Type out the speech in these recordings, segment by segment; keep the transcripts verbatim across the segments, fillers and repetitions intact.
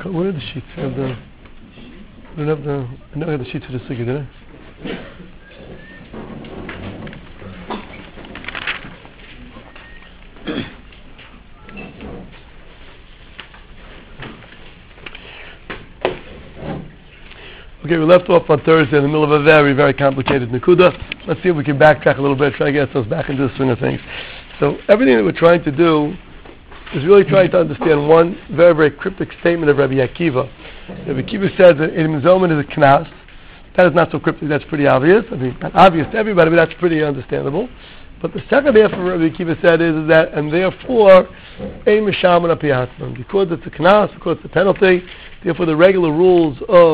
What are the sheets? I have the, I don't have the, I never had the sheets for the sugi, did I? Okay, we left off on Thursday in the middle of a very, very complicated Nakuda. Let's see if we can backtrack a little bit, try to get ourselves back into the swing of things. So everything that we're trying to do is really trying to understand one very, very cryptic statement of Rabbi Akiva. Rabbi Akiva says that Edim Zoman is a knas. That is not so cryptic, that's pretty obvious. I mean, not obvious to everybody, but that's pretty understandable. But the second half of what Rabbi Akiva said is, is that, and therefore, Ein Mishaman Apiyatzman, because it's a knas, because it's a penalty, therefore the regular rules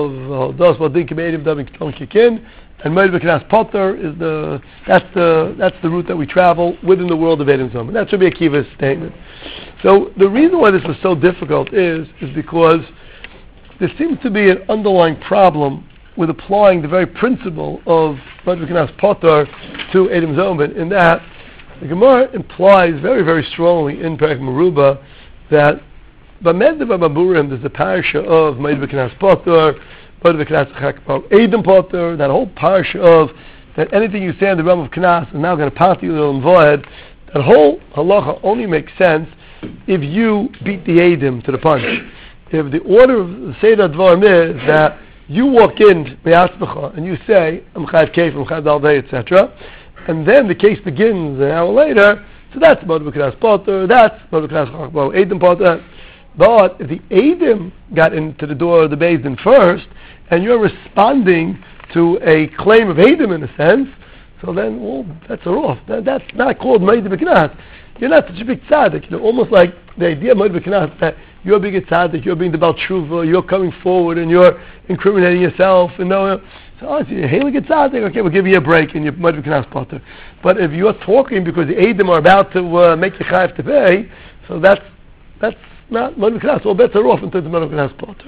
of Das Vadin Kemedim don't kick in, and Moed B'Knas Potter is the that's the that's the route that we travel within the world of Edim Zoman. That should be Akiva's statement. So the reason why this was so difficult is is because there seems to be an underlying problem with applying the very principle of Moed B'Knas Potter to Edim Zoman, in that the Gemara implies very, very strongly in Perek Meruba that B'Med V'Baburim there's the parasha of Moed B'Knas Potter, Moed B'Knas Chakpal Edim Potter, that whole parasha of that anything you say in the realm of Knas is now going to pass you in Voed. That whole halacha only makes sense if you beat the Edim to the punch. If the order of the Seder Dvarim is that you walk in Me'atzbecha and you say I'm Chayv Keif, I'm Chayv Daldei, et cetera, and then the case begins an hour later. So that's Moed B'Knas Potter, that's Moed B'Knas Chakpal Edim Potter. But if the Edim got into the door of the Beis Din first, and you're responding to a claim of Edim in a sense, so then, well, that's a off. That, that's not called Moed B'Knas. You're not such a big tzaddik. You know, almost like the idea of Moed B'Knas, that you're being a tzaddik, you're being the Baal Tshuva, you're coming forward and you're incriminating yourself. And no, so, oh, you're hailing a tzaddik, okay, we'll give you a break and you're Moed B'Knas Potter. But if you're talking because the Edim are about to uh, make you chayav to pay, so that's that's not Moed B'Knas. All bets are off into the Moed B'Knas Potter.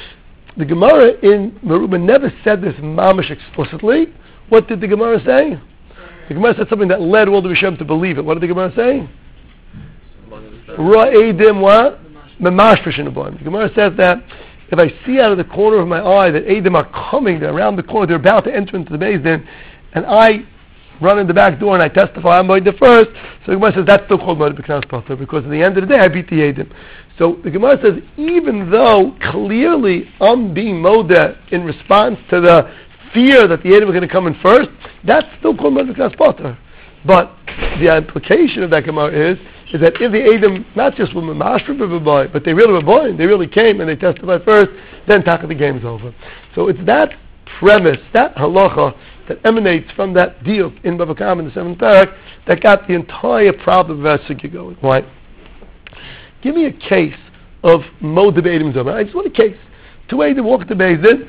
The Gemara in Meruba never said this mamish explicitly. What did the Gemara say? The Gemara said something that led all the Rishonim to believe it. What did the Gemara say? Ra'edim what? Memash v'shinabon. The Gemara says that if I see out of the corner of my eye that Edim are coming, they're around the corner, they're about to enter into the Beis Din, and I run in the back door and I testify I'm Moed the first, so the Gemara says that's still called Moed B'Knas Potter, because at the end of the day I beat the Edim. So the Gemara says even though clearly I'm being Moed in response to the fear that the Edim are going to come in first, that's still called Moed B'Knas Potter. But the implication of that Gemara is is that if the Edim not just were Mashra, but they really were born, they really came and they testified first, then taka the game's over. So it's that premise, that halacha that emanates from that diuk in Bava Kama in the seventh parak that got the entire problem of our sugya going. Why? Give me a case of Moed B'Edim Zoman. I just want a case. Two Edim walk to Beis Din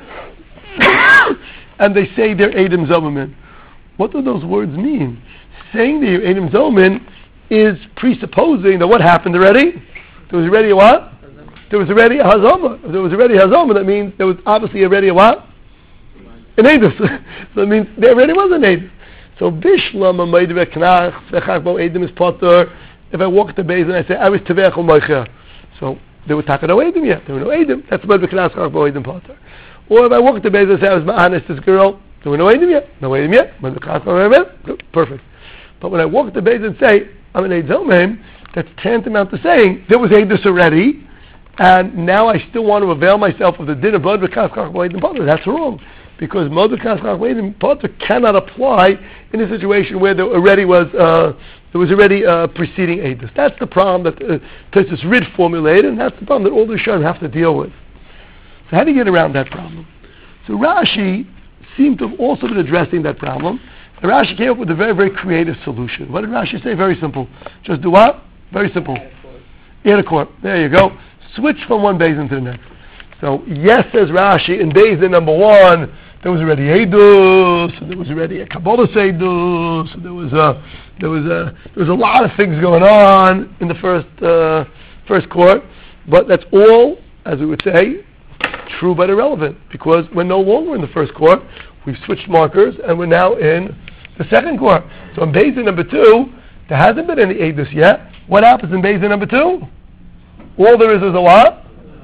and they say they're Edim Zoman. What do those words mean? Saying that you're Edim Zoman is presupposing that what happened already? There was already a what? There was already a Hazoma. If there was already a Hazoma, that means there was obviously already a what? An Edim. So it means there already was an Edim. So Bishlam Moed B'Knas V'Chakbo Edim is Potter. If I walk to Beis and I say I was Tevech Ol Moicha, so there was taka no Edim yet. There were no Edim. That's Moed B'Knas V'Chakbo Edim Potter. Or if I walk to Beis and I say I was Ma'anis this girl, there were no Edim yet. No Edim yet. Moed B'Knas V'Chakbo Edim. Perfect. But when I walk to Beis and say I'm an Eid Zoman, that's tantamount to saying there was Eidus already, and now I still want to avail myself of the din of Moed B'Knas V'Chakbo Edim Potter. That's wrong, because Moed B'Knas V'Chakbo Edim Potter cannot apply in a situation where there already was uh, there was already uh, preceding Eidus. That's the problem that uh, Tosfos Rid formulated, and that's the problem that all the Rishonim have to deal with. So how do you get around that problem? So Rashi seemed to have also been addressing that problem. And Rashi came up with a very, very creative solution. What did Rashi say? Very simple. Just do what? Very simple. Add a court. There you go. Switch from one Beis Din to the next. So, yes, says Rashi, in Beis Din number one, there was already Eidus, and there was already a Kabbalah Eidus, and there was a, there was a, there was a lot of things going on in the first, uh, first court, but that's all, as we would say, true but irrelevant, because we're no longer in the first court. We've switched markers, and we're now in the second court. So in Beis Din number two, there hasn't been any Eidus yet. What happens in Beis Din number two? All there is is a what?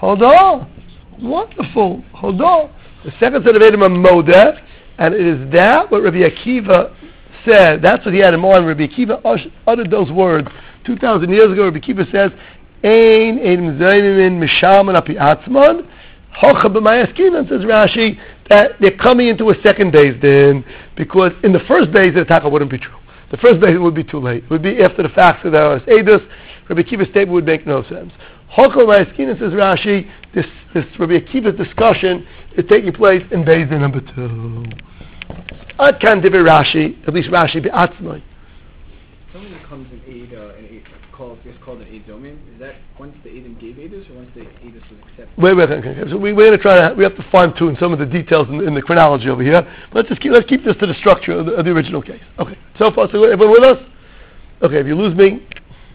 Hold on. Wonderful. Hold on. The second set of Eidim are Modeh, and it is that what Rabbi Akiva said. That's what he had in mind. Rabbi Akiva uttered those words two thousand years ago. Rabbi Akiva says, Ein Eidim Zainin Mishaman Api Atzman. Hocha b'mayaskinan, says Rashi, that they're coming into a second Beis Din, because in the first Beis Din, the Taka wouldn't be true. The first Beis Din would be too late. It would be after the facts of the Eidos. Rabbi Akiva's statement would make no sense. Hocha b'mayaskinan, says Rashi, this, this Rabbi Akiva's discussion is taking place in Beis Din number two. Ad kan divrei Rashi, at least Rashi be'atzmai. Something that comes in Eid, uh, in Eid, called, it's called an Eid Domain. Is that once the Eidim gave Eidus, or once the Eidus was accepted? Wait, wait, okay, okay. So we, we're going to try to, we have to fine tune some of the details in, in the chronology over here. But let's just keep, let's keep this to the structure of the, of the original case. Okay. So far, so everyone with us? Okay, if you lose me,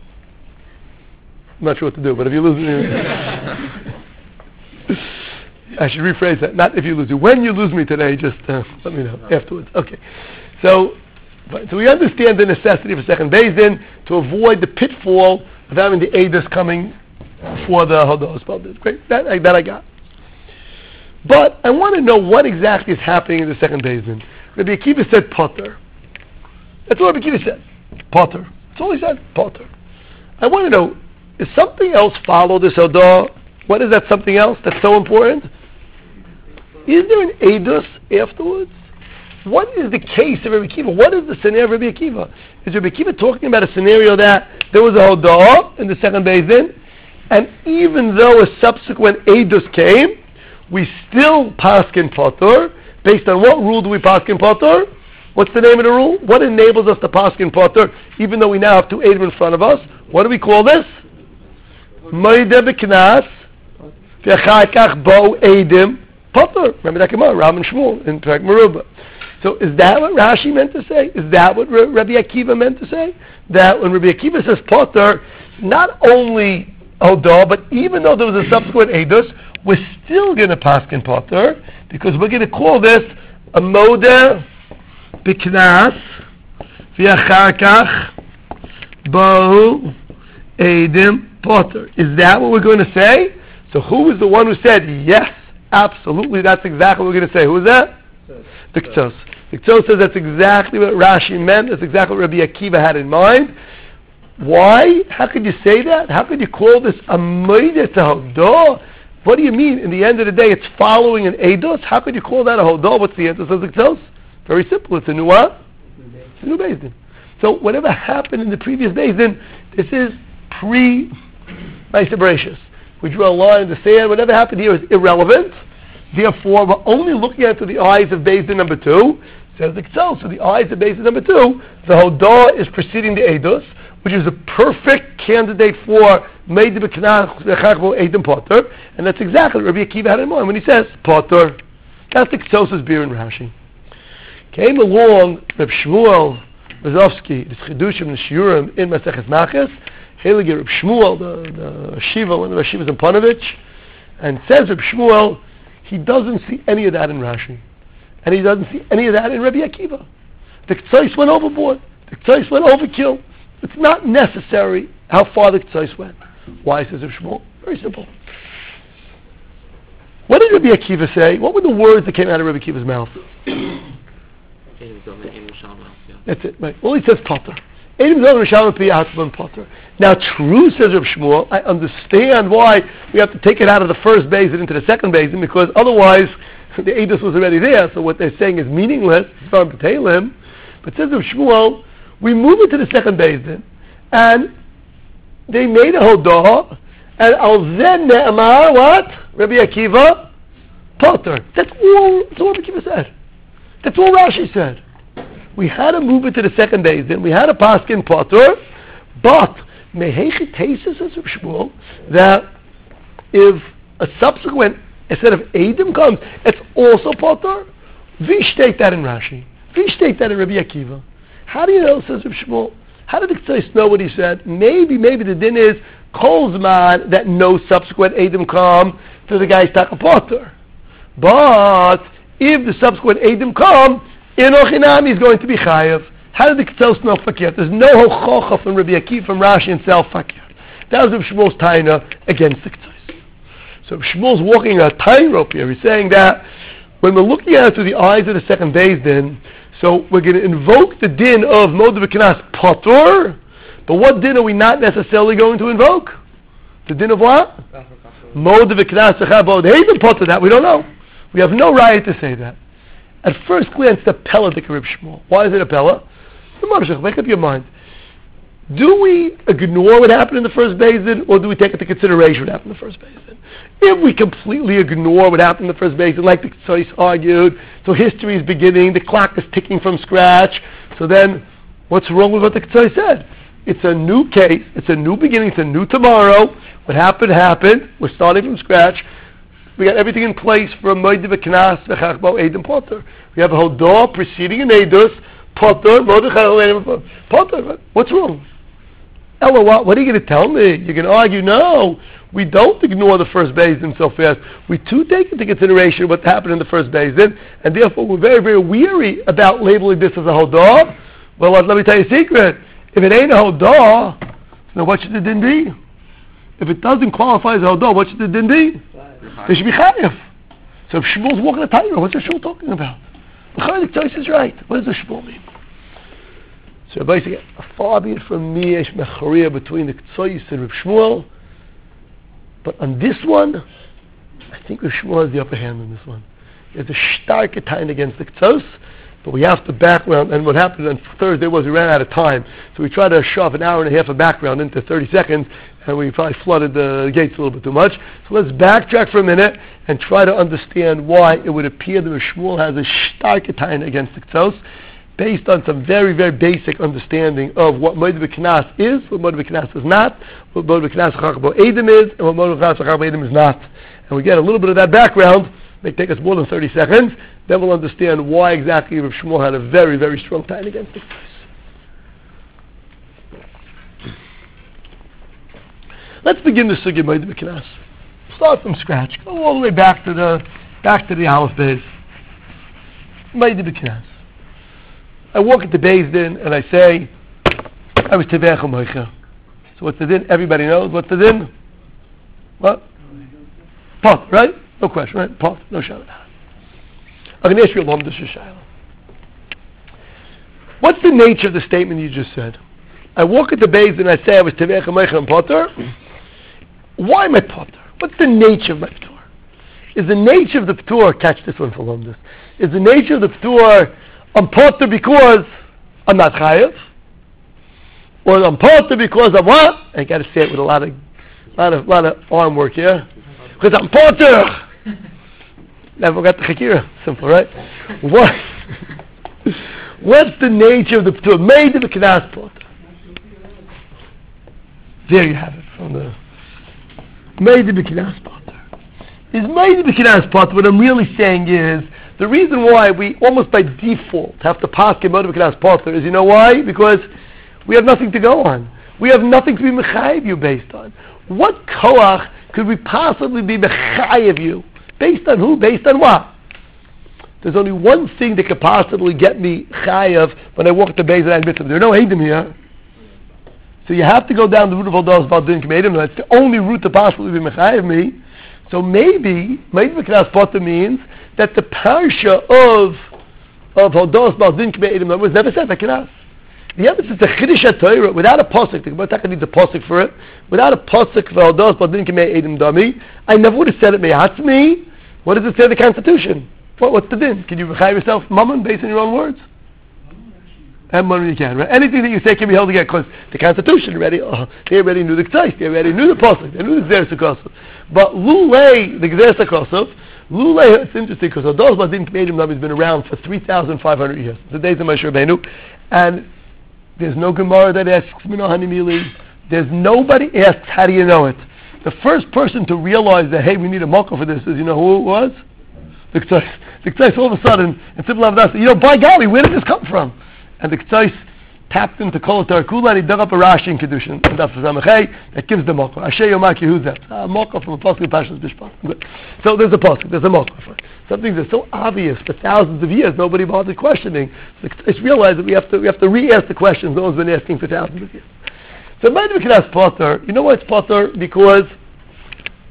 I'm not sure what to do, but if you lose me, I should rephrase that. Not if you lose me. When you lose me today, just uh, let me know no. afterwards. Okay. So, so we understand the necessity of a second Beis Din to avoid the pitfall of having the Eidos coming for the Hodos. Great, that, that I got. But I want to know what exactly is happening in the second Beis Din. Rabbi Akiva said Potter. That's what Rabbi Akiva said. Potter. That's all he said. Potter. I want to know, is something else follow this Hodah? What is that something else that's so important? Is there an Eidos afterwards? What is the case of Rabbi Akiva? What is the scenario of Rabbi Akiva? Is Rabbi Akiva talking about a scenario that there was a Hodah in the second Beis Din, and even though a subsequent Eidos came, we still paskin Potter? Based on what rule do we paskin Potter? What's the name of the rule? What enables us to paskin Potter, even though we now have two Eidim in front of us? What do we call this? Moedeh b'knas, v'achar kach bo Eidim Potter. Remember that Gemara, Rav and Shmuel in Perek Merubah. So is that what Rashi meant to say? Is that what Rabbi Akiva meant to say? That when Rabbi Akiva says Potter, not only Hodah, but even though there was a subsequent Eidos, we're still going to paskin Potter, because we're going to call this a Moedeh b'knas v'achar kach bo Eidim Potter. Is that what we're going to say? So who is the one who said, yes, absolutely, that's exactly what we're going to say? Who is that? The Ktos. The Ktos says that's exactly what Rashi meant. That's exactly what Rabbi Akiva had in mind. Why? How could you say that? How could you call this a Moedeh to Hodah? What do you mean? In the end of the day, it's following an Eidos. How could you call that a Hodah? What's the answer? Says the Ktos. Very simple. It's a new what? It's a new Beis Din. So whatever happened in the previous Beis Din, this is pre-Ma'aser Bereishis. We drew a line in the sand. Whatever happened here is irrelevant. Therefore, we're only looking at through the eyes of Beis Din number two. Says the Ktos. So the eyes of Beis Din number two, the Hodah is preceding the Eidos, which is a perfect candidate for Moedeh b'knas v'achar bo Eidim Potter, and that's exactly what Rabbi Akiva had in mind when he says Potter. That's the Ktos's beer in Rashi. Came along Reb Shmuel Rozovsky, the Chidushim and Shiurim in Maseches Maches, Heilige Reb Shmuel, the, the Shiva, one of the Shivas in Panovich, and says Reb Shmuel, he doesn't see any of that in Rashi. And he doesn't see any of that in Rabbi Akiva. The Ktsos went overboard. The Ktsos went overkill. It's not necessary how far the Ktsos went. Why, says Reb Shmuel? Very simple. What did Rabbi Akiva say? What were the words that came out of Rabbi Akiva's mouth? That's it, right. Well, he says Potter. Potter. Now, true, says Reb Shmuel, I understand why we have to take it out of the first Beis Din into the second Beis Din, because otherwise the Eidos was already there, so what they're saying is meaningless. But says Reb Shmuel, we move it to the second Beis Din, and they made a Hodah, and al zen ne'amar, what? Rabbi Akiva, Potter. That's all, that's all Rabbi Akiva said. That's all Rashi said. We had to move it to the second Beis Din. We had to paskin Potter, but mehechi tesis, says Reb Shmuel, that if a subsequent a set of Eidim comes, it's also Potter. We state that in Rashi. We state that in Rabbi Akiva. How do you know, says Reb Shmuel? How did the Ktsos know what he said? Maybe, maybe the din is Kol Zman that no subsequent Eidim come to the guy's taka Potter. But if the subsequent Eidim come, Inochinami is going to be chayav. How did the Ktsos know fakir? There's no hochocha from Rabbi Akiva, from Rashi and Sel fakir. That was Reb Shmuel's taina against the Ktsos. So Shmuel's walking a tightrope here. He's saying that when we're looking at it through the eyes of the second Beis Din, so we're going to invoke the din of Moed V'Knas Patur, but what din are we not necessarily going to invoke? The din of what? Moed V'Knas Echabod Heidim Patur, that we don't know. We have no right to say that. At first glance, the Pella de Karib Shmuel. Why is it a Pella? Make up your mind. Do we ignore what happened in the first Beis Din, or do we take into consideration what happened in the first Beis Din? If we completely ignore what happened in the first Beis Din, like the Ktsois argued, so history is beginning, the clock is ticking from scratch, so then what's wrong with what the Ktsois said? It's a new case, it's a new beginning, it's a new tomorrow. What happened, happened. We're starting from scratch. We got everything in place for Moed V'Knas V'Chachbo Eidim Potter. We have a whole door preceding an Eidus, Potter, Moed Potter. What's wrong? Ella, what, what are you going to tell me? You're going to argue, no, we don't ignore the first Beis Din so fast. We too take into consideration what happened in the first Beis Din, and therefore we're very, very weary about labeling this as a Hodah. Well, let me tell you a secret. If it ain't a Hodah, then what should the din be? If it doesn't qualify as a Hodah, what should the din be? It should be Chayev. So if Shmuel's walking a tightrope, what's the Shmuel talking about? The choice is right. What does the Shmuel mean? So basically, far be it from me, Yesh Mechariah between the Ktsois and Reb Shmuel. But on this one, I think Reb Shmuel has the upper hand on this one. There's a stark time against the Ktsos, but we have to background. And what happened on Thursday was we ran out of time, so we tried to shove an hour and a half of background into thirty seconds, and we probably flooded the gates a little bit too much. So let's backtrack for a minute and try to understand why it would appear that Reb Shmuel has a stark time against the Ktsos, based on some very, very basic understanding of what Moed V'Knas is, what Moed V'Knas is not, what Moed V'Knas Chachbo Eidim is, and what Moed V'Knas Chachbo Eidim is not. And we get a little bit of that background. It may take us more than thirty seconds. Then we'll understand why exactly Rav Shmuel had a very, very strong tie against the Ktsos. Let's begin the sugya Moed V'Knas. Start from scratch. Go all the way back to the back to the Aleph Beis. Moed V'Knas. I walk into Beis Din and I say, I was Tevech Moicha. So what's the din? Everybody knows. What's the din? What? Pot, right? No question, right? Pot, no shadow. I'm going to ask you a lumdus shayla. What's the nature of the statement you just said? I walk into Beis Din and I say I was Tevech Moicha and Potter. Why am I Potter? What's the nature of my P'tur? Is the nature of the P'tur, catch this one for lumdus, is the nature of the P'tur I'm Potter because I'm not Chayev, or I'm Potter because I'm what? I got to say it with a lot of, lot of, lot of arm work here. Because I'm Potter. Never got the Chakira. Simple, right? What? What's the nature of the P'tur? Made of the Knas Potter. There you have it from the Made of the Knas Potter. Is Made of the Knas Potter? What I'm really saying is, the reason why we almost by default have to pass Moed V'Knas Potter is, you know why? Because we have nothing to go on. We have nothing to be mechayev you based on. What koach could we possibly be mechayev you? Based on who? Based on what? There's only one thing that could possibly get me chayev when I walk to Beis Din and admit them. There are no Eidim here. So you have to go down the route of Hodos Baldin K'meidim. That's the only route to possibly be mechayev me. So maybe Moed V'Knas Potter means that the parsha of of Hodos Baldin K'meidim was never said V'Knas. The evidence is a Chiddush Torah without a pasuk. The Gemara needs a pasuk for it. Without a pasuk for Hodos Baldin K'meidim Dami, I never would have said it me'atzmi. What does it say in the Constitution? What, what's the din? Can you rechayev yourself, mammon, based on your own words? And mammon you can, right? Anything that you say can be held again, because the Constitution already, oh, they already knew the Ktsois, they already knew the pasuk, they knew the Gzeres HaKosov. But Lulei, the Gzeres HaKosov, Lulei, it's interesting because Hodos Baldin K'meidim Dami has been around for three thousand five hundred years. The days of Moshe Rabbeinu, and there's no Gemara that asks Mino Hanimili. There's nobody asks how do you know it. The first person to realize that hey, we need a mocha for this is, you know who it was? The Ktsois. The Ktsois all of a sudden, in Simple Avodah, you know, by golly, where did this come from? And the Ktsois tapped into Kol Kula and he dug up a Rashi in Kedushin that gives the mocha. Asher Yomak Yehuzet. A mocha from a pasuk in Parshas Mishpat. So there's a pasuk, there's a mocha for it. Something that's so obvious for thousands of years, nobody bothered questioning. So it's realized that we have to we have to re-ask the questions no one's been asking for thousands of years. So Moed V'Knas Potter, you know why it's Potter? Because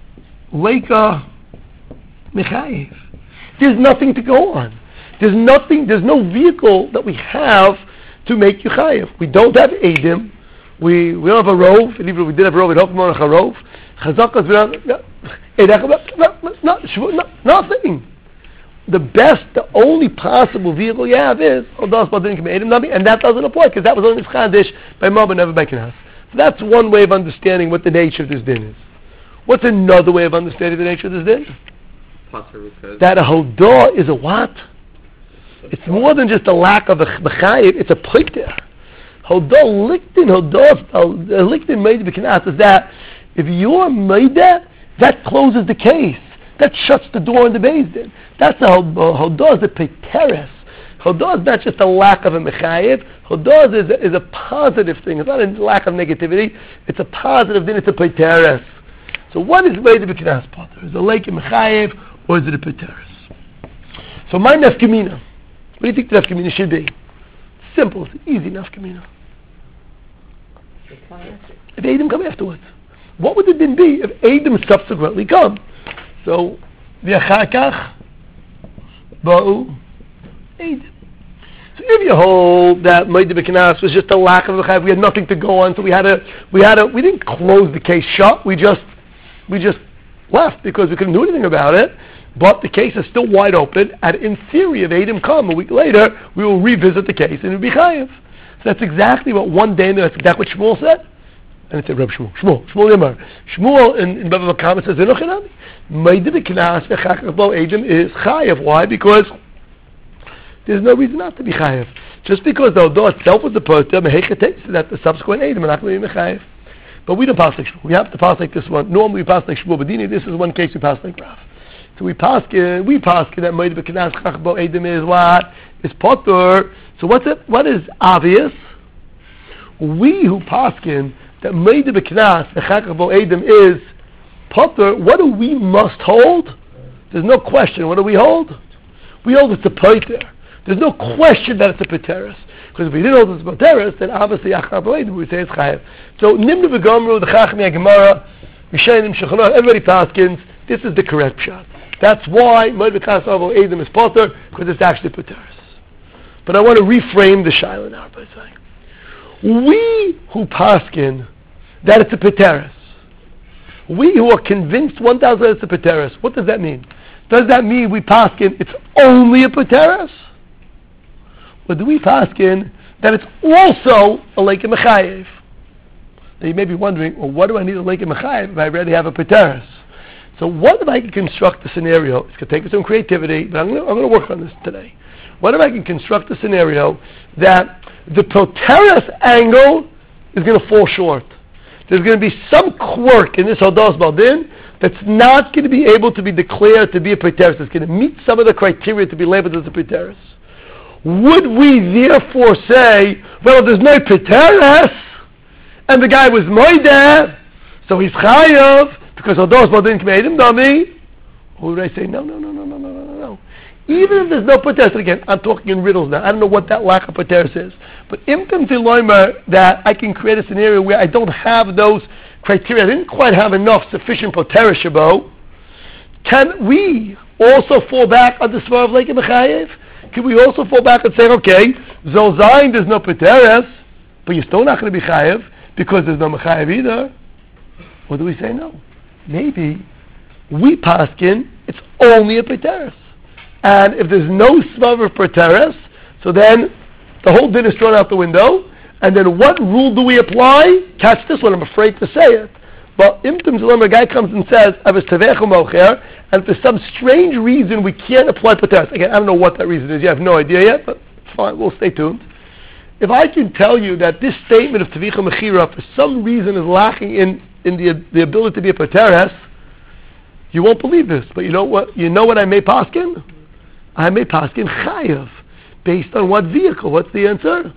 leika mechayev. There's nothing to go on. There's nothing. There's no vehicle that we have to make you chayev. We don't have edim. We we don't have a rov. And even if we did have a rov, we'd hope more like a rov. Chazakas, we don't. Nothing. The best, the only possible vehicle you have is Odas Badin K'me'edim Nabi, and that doesn't apply because that was only Chadish by Mab and never by Knas. So that's one way of understanding what the nature of this din is. What's another way of understanding the nature of this din? That a Hodah is a what? It's more than just a lack of a B'chayiv, it's a P'iter. Hodah Lichtin, Hodah Lichtin Meid B'Knas is that if you're Meida, that closes the case. That shuts the door in the Beis Din. That's how Hodah is a P'teres. Hodah is not just a lack of a Mechayev. Hodah is, is a positive thing. It's not a lack of negativity. It's a positive thing. It's a P'teres. So what is Meid B'Knas Potter? Is it a lake in Mechayev or is it a P'teres? So my nafkamina. What do you think the nafkamina should be? Simple. It's an easy nafkamina. If Adam come afterwards, what would the din be if Adam subsequently come? So, v'achakach ba'u Adam. So if you hold that Meid B'Knas was just a lack of a chayav, we had nothing to go on, so we had a, we had a, we didn't close the case shut. We just, we just left because we couldn't do anything about it. But the case is still wide open, and in theory, if Adam come a week later, we will revisit the case and it will be chayav. So that's exactly what one day, that's exactly what Shmuel said. And it's a Reb Shmuel. Shmuel. Shmuel Yamar. Shmuel in, in Bava Kama says, Zenochinami. Meid B'Knas v'chakach bo Adam is chayav. Why? Because there's no reason not to be chayav. Just because the Hodah itself was the Potter, Mehechetes, that the subsequent Adam are not going to be chayav. But we don't pass like Shmuel. We have to pass like this one. Normally we pass like Shmuel Badini. This is one case we pass like Rav. So we pass, uh, we pass that Meid B'Knas v'chakach bo Adam is what? Is Potter. So what's it? What is obvious? We who paskin that Meid B'Knas v'chakach bo Adam is Potter, what do we must hold? There's no question. What do we hold? We hold it's a Potter. There's no question that it's a P'teres. Because if we didn't hold it's a P'teres, then obviously Achar bo Adam, we say it's Chayav. So Nimnu v'Gomru, the Chachmi HaGemara, Rishonim Shulchan, everybody paskins, this is the correct shot. That's why Meid B'Knas bo Adam is Potter, because it's actually P'teres. But I want to reframe the Shaila now by saying, we who paskin that it's a P'teres, we who are convinced one thousand it's a P'teres, what does that mean? Does that mean we paskin it's only a P'teres? Or do we paskin that it's also a Leika Mechayev? Now you may be wondering, well, what do I need a Leika Mechayev if I already have a P'teres? So what if I can construct a scenario? It's going to take some creativity, but I'm going to work on this today. What if I can construct a scenario that the P'teres angle is going to fall short? There's going to be some quirk in this Hodas Baldin that's not going to be able to be declared to be a P'teres. It's going to meet some of the criteria to be labeled as a P'teres. Would we therefore say, well, there's no P'teres, and the guy was Moideh, so he's Chayav, because Hodas Baldin K'me'edim Dami? Or would I say, no, no, no, no, no, no, no, no. Even if there's no P'teres, again, I'm talking in riddles now. I don't know what that lack of P'teres is. But imtim tiloimer that I can create a scenario where I don't have those criteria. I didn't quite have enough sufficient P'teres shabo. Can we also fall back on the Svar of Leika Mechayev? Can we also fall back and say, okay, Zozayin there's no P'teres, but you're still not going to be Chayev because there's no Mechayev either? Or do we say no? Maybe we paskin, it's only a P'teres. And if there's no Svar of P'teres, so then the whole din is thrown out the window. And then what rule do we apply? Catch this one, I'm afraid to say it. But imtim zalem, a guy comes and says, Avos Tavechu Mocher, and for some strange reason we can't apply P'teres. Again, I don't know what that reason is. You have no idea yet, but fine, we'll stay tuned. If I can tell you that this statement of Tavicha Mechira for some reason is lacking in, in the, the ability to be a P'teres, you won't believe this. But you know what? You know what I may paskin? I may paskin Chayav. Based on what vehicle? What's the answer?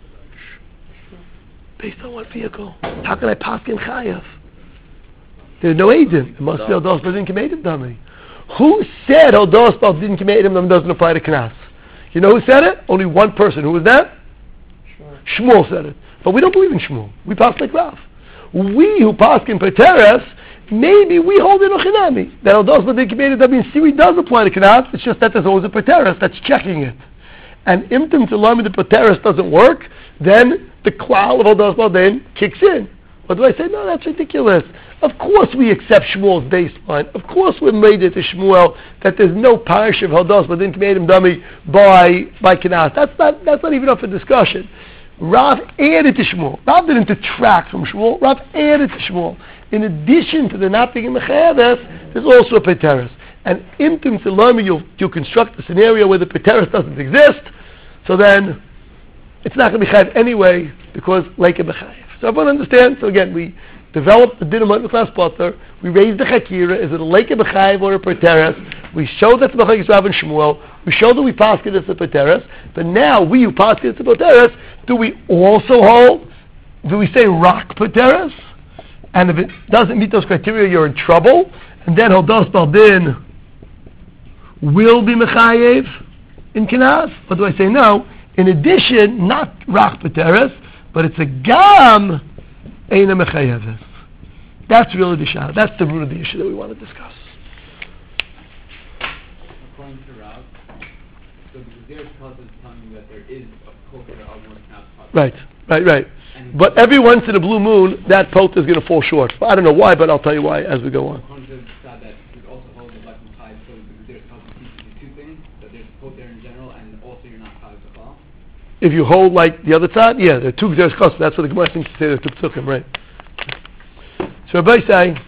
Based on what vehicle? How can I paskin Chayav? There's no Eidim. It must be Hodas Baldin K'me'edim Dami. Who said Hodas Baldin K'me'edim Dami doesn't apply to Knas? You know who said it? Only one person. Who was that? Shmuel said it. But we don't believe in Shmuel. We pass like Rav. We who paskin P'teres, maybe we hold it Ochinami. That Hodos Baldin Kibbeid Damim Siri does apply to Knas, it's just that there's always a Pateris that's checking it. And Imtim Tzalami the Pateris doesn't work, then the Klal of Hodos Baldin kicks in. What do I say? No, that's ridiculous. Of course we accept Shmuel's baseline. Of course we made it to Shmuel that there's no parish of Hodos Baldin Kibbeid Damim by by Knas. That's not that's not even up for discussion. Rav added to Shmuel. Rav didn't detract from Shmuel. Rav added to Shmuel. In addition to the not being mechayeves, there's also a Pateris. And Imtim Tzalami, you'll, you'll construct a scenario where the Pateris doesn't exist, so then it's not going to be chayev anyway because like a mechayev. So everyone understands? So again, we developed the dinamite with class potter. We raised the chakira. Is it a lake of mechayev or a Pateris? We showed that the mechayev Rav and Shmuel. We showed that we passed it as a Pateris. But now we who passed it as a Pateris, do we also hold? Do we say rock Pateris? And if it doesn't meet those criteria, you're in trouble. And then Hodos Baldin will be mechayev in Knas. What do I say? No. In addition, not Rach Pateris, but it's a Gam Eina Mechayeves. That's really the shah. That's the root of the issue that we want to discuss. According to Rav, so the Gezeres Kos is telling you that there is a poker of one Knas. Right, right, right. But every once in a blue moon, that pot is going to fall short. I don't know why, but I'll tell you why as we go on. According to Rav, that we also hold the Black Mechayev, so the Gezeres Kos teaches you two things, that there's a pot there in general, and also you're not Chayav to fall. If you hold like the other side, yeah, there are two Gezeres Kos. That's what the Gemara thinks to say. They're two psukim, right? So Rabbi say,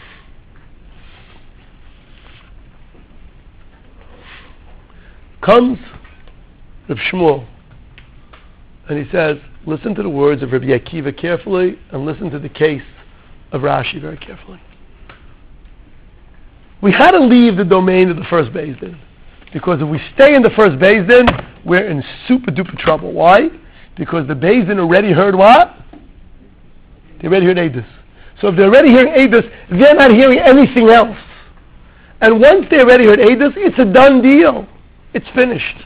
comes Reb Shmuel, and he says, listen to the words of Rabbi Akiva carefully, and listen to the case of Rashi very carefully. We had to leave the domain of the first Beis Din, because if we stay in the first Beis Din, we're in super duper trouble. Why? Because the Beis Din already heard what? They already heard Eidos. So if they're already hearing Eidos, they're not hearing anything else. And once they already heard Eidos, it's a done deal. It's finished.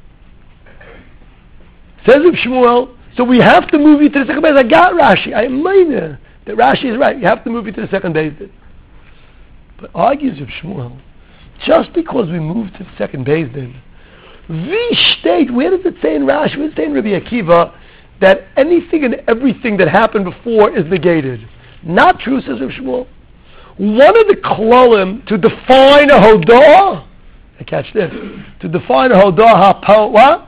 Says Reb Shmuel, so we have to move you to the second Beis Din. I got Rashi. I mean that Rashi is right. You have to move you to the second Beis Din. But argues Reb Shmuel, just because we moved to the second Beis Din, we state, where does it say in Rashi, where does it say in Rabbi Akiva, that anything and everything that happened before is negated? Not true, says Reb Shmuel. One of the klolim to define a hodah, I catch this, to define a hodah, hapo, what?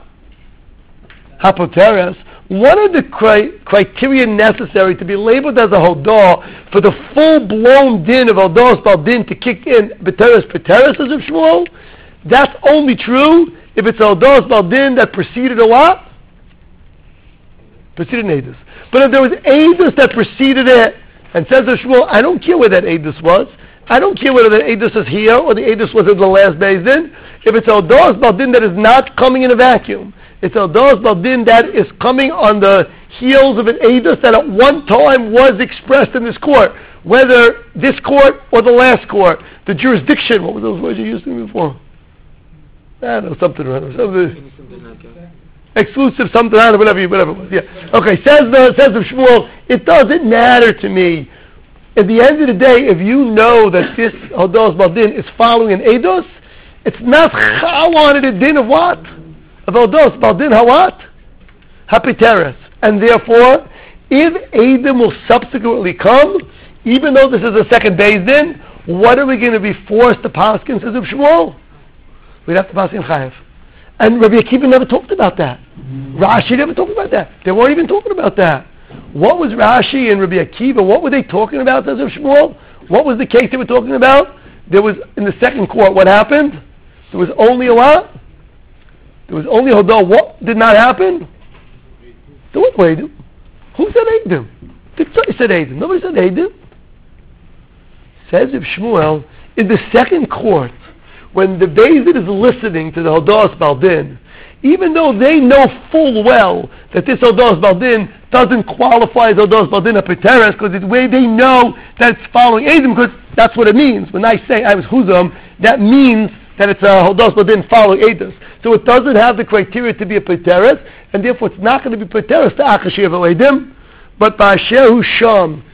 Hapoteres, one of the cri- criteria necessary to be labeled as a hodah for the full-blown din of hodah baldin to kick in B'teres B'teres, says Reb Shmuel, that's only true if it's a hodah baldin that preceded a what? Preceded an Eidos. But if there was Eidos that preceded it, and says Reb Shmuel, I don't care where that Eidos was. I don't care whether the Eidos is here or the Eidos was in the last Beis Din. If it's a hodah baldin that is not coming in a vacuum, it's a hodah baldin that is coming on the heels of an Eidos that at one time was expressed in this court, whether this court or the last court, the jurisdiction. What were those words you used to me before? I don't know, something or other. Something. Exclusive, something, I don't know, whatever, you, whatever it was. Yeah. Okay, says the says the Shmuel, it doesn't matter to me. At the end of the day, if you know that this hodah baldin is following an Eidos, it's not chawan in the din of what? Of hodah baldin hawat? Hapeteres. And therefore, if Eidim will subsequently come, even though this is a second Beis Din, what are we going to be forced to paskin, says Reb Shmuel? We'd have to paskin chayev. And Rabbi Akiva never talked about that. Rashi never talked about that. They weren't even talking about that. What was Rashi and Rabbi Akiva, what were they talking about, as of Shmuel? What was the case they were talking about? There was, in the second court, what happened? There was only a what? There was only a hodah. What did not happen? There was Eidim. Who said Eidim? Somebody said Eidim. Nobody said Eidim. Says if Shmuel, in the second court, when the Beis Din is listening to the hodah baldin, even though they know full well that this hodah baldin doesn't qualify as hodah baldin hapeteres, because it's where they know that it's following Eidim, because that's what it means. When I say I was huzam, that means that it's a hodah baldin following Eidos. So it doesn't have the criteria to be a peteres, and therefore it's not going to be peteres to achashiv Eidim, but ba'asher hu sham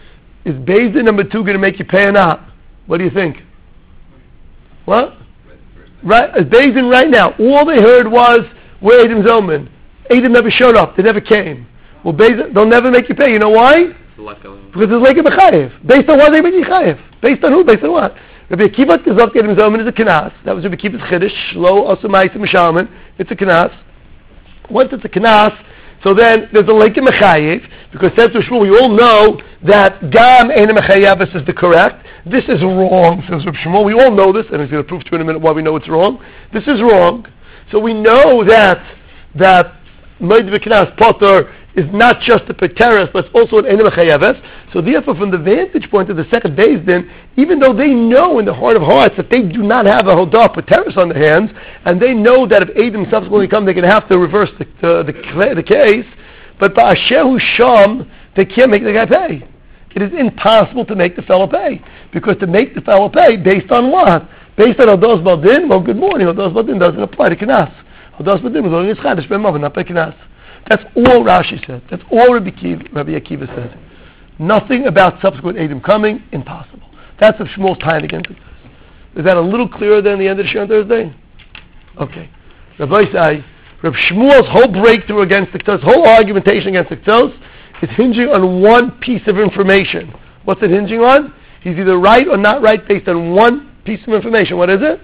is Beis Din number two going to make you pay or not? What do you think? What? Right, is Beis Din right now. All they heard was, where Eidim Zoman? Eidim never showed up. They never came. Well, Beis Din, they'll never make you pay. You know why? Because it's like a Mechayev. Based on what they make you Chayev? Based on who? Based on what? Rabbi Akiva Tzok Eidim Zoman is a Knas. That was Rabbi Akiva's Chiddush. Shlo Osu Ma'asim Mishalman. It's a Knas. Once it's a Knas, so then there's a Leikim Mechayev, because says to Shmuel, we all know that Gam Ein Mechayevis is the correct. This is wrong, says Rabbi Shmuel. We all know this, and he's going to prove to you in a minute why we know it's wrong. This is wrong. So we know that that Moed V'Knas Potter is not just a Peteris, but it's also an Ein Mechayevis. So therefore, from the vantage point of the second Beis Din, even though they know in the heart of hearts that they do not have a Hodah Peteris on their hands, and they know that if Eidim subsequently come, they're going to have to reverse the the, the, the case, but Ba'ashehu Sham, they can't make the guy pay. It is impossible to make the fellow pay. Because to make the fellow pay, based on what? Based on Hodos Baldin, well, good morning, Hodos Baldin doesn't apply to Knas. Hodos Baldin was only Yitzchadish Ben Mav, not by Knas. That's all Rashi said. That's all Rabbi Akiva, Rabbi Akiva said. Nothing about subsequent Eidim coming, impossible. That's what Shmuel's tying against it. Is that a little clearer than the end of the show on Thursday? Okay. Rabbi Isai, Rabbi Shmuel's whole breakthrough against the Ktos, whole argumentation against the Ktos, is hinging on one piece of information. What's it hinging on? He's either right or not right based on one piece of information. What is it?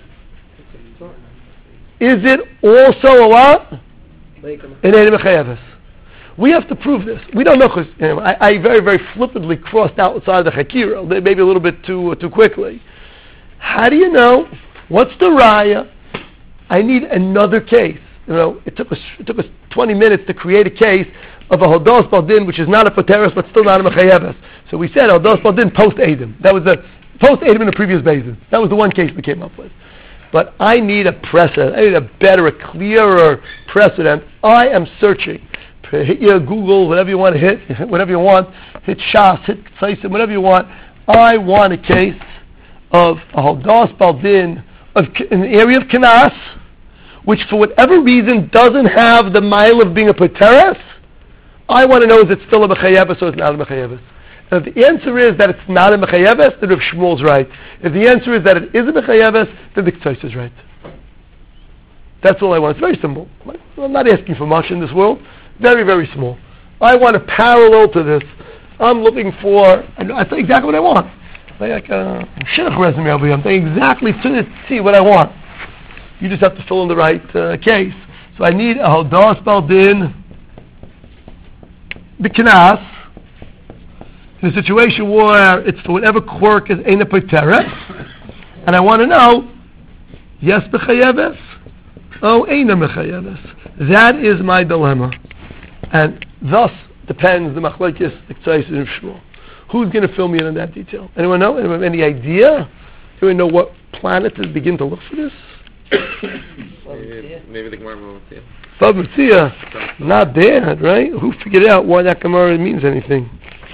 Is it also a what? An Eidim Mechayevis. We have to prove this. We don't know because you know, I, I very, very flippantly crossed outside the Chakira, maybe a little bit too uh, too quickly. How do you know? What's the Raya? I need another case. You know, it took us it took us twenty minutes to create a case of a Hodos Baldin, which is not a Poteris, but still not a Mechayevis. So we said Hodos Baldin post Eidim. That was the post Eidim in the previous basin. That was the one case we came up with. But I need a precedent. I need a better, a clearer precedent. I am searching. Hit your Google, whatever you want to hit, whatever you want. Hit Shas, hit Tzaisim, whatever you want. I want a case of a Hodos Baldin of, in the area of Knas, which for whatever reason doesn't have the mile of being a Poteris. I want to know, is it still a Mechayevis or is it not a Mechayevis? And if the answer is that it's not a Mechayevis, then Rav Shmuel's right. If the answer is that it is a Mechayevis, then the K'tzos is right. That's all I want. It's very simple. I'm not asking for much in this world. Very, very small. I want a parallel to this. I'm looking for, I say exactly what I want. Like a shidduch resume over here. I'm saying exactly to see what I want. You just have to fill in the right uh, case. So I need a Hodos Baldin B'Knas, in a situation where it's for whatever quirk is Ein Poteris, and I want to know, yes Mechayevis, oh Ein Mechayevis. That is my dilemma. And thus depends the Machlekes, the K'tzos, and Shmuel. Who's going to fill me in on that detail? Anyone know? Anyone have any idea? Anyone know what planet to begin to look for this? maybe, maybe the Gemara Bava Bava not bad, right? Who figured out why that Gemara means anything?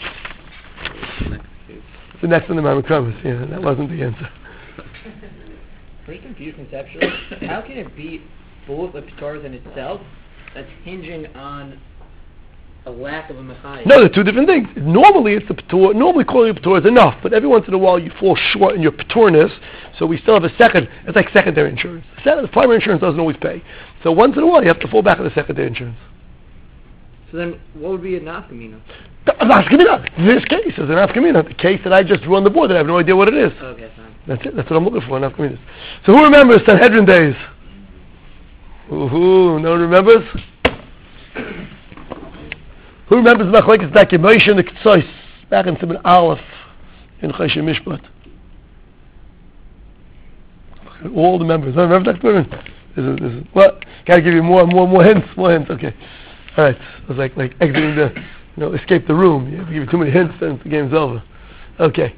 It's the next one, the Mamakamas. Yeah, that wasn't the answer. Pretty confused conceptually. How can it be both a P'taris in itself that's hinging on a lack of a Mechayim? No, they're two different things. Normally, it's a P'tor. Normally, calling a P'tor is enough, but every once in a while, you fall short in your P'torness. So we still have a second. It's like secondary insurance. The primary insurance doesn't always pay. So once in a while, you have to fall back on the secondary insurance. So then, what would be a nafkamina? Nafkamina. This case is a nafkamina. The case that I just drew on the board that I have no idea what it is. Okay, fine. That's it. That's what I'm looking for. Nafkaminas. So who remembers Sanhedrin days? Who? No one remembers? Who remembers the Machlekes Daki Moshe and the K'tzos back in Siman Aleph in Choshen Mishpat? All the members. I remember that Purim. This is, this is, what? Got to give you more, more, more hints, more hints. Okay. All right. It was like like exiting the, you know, escape the room. You give you too many hints, then the game's over. Okay.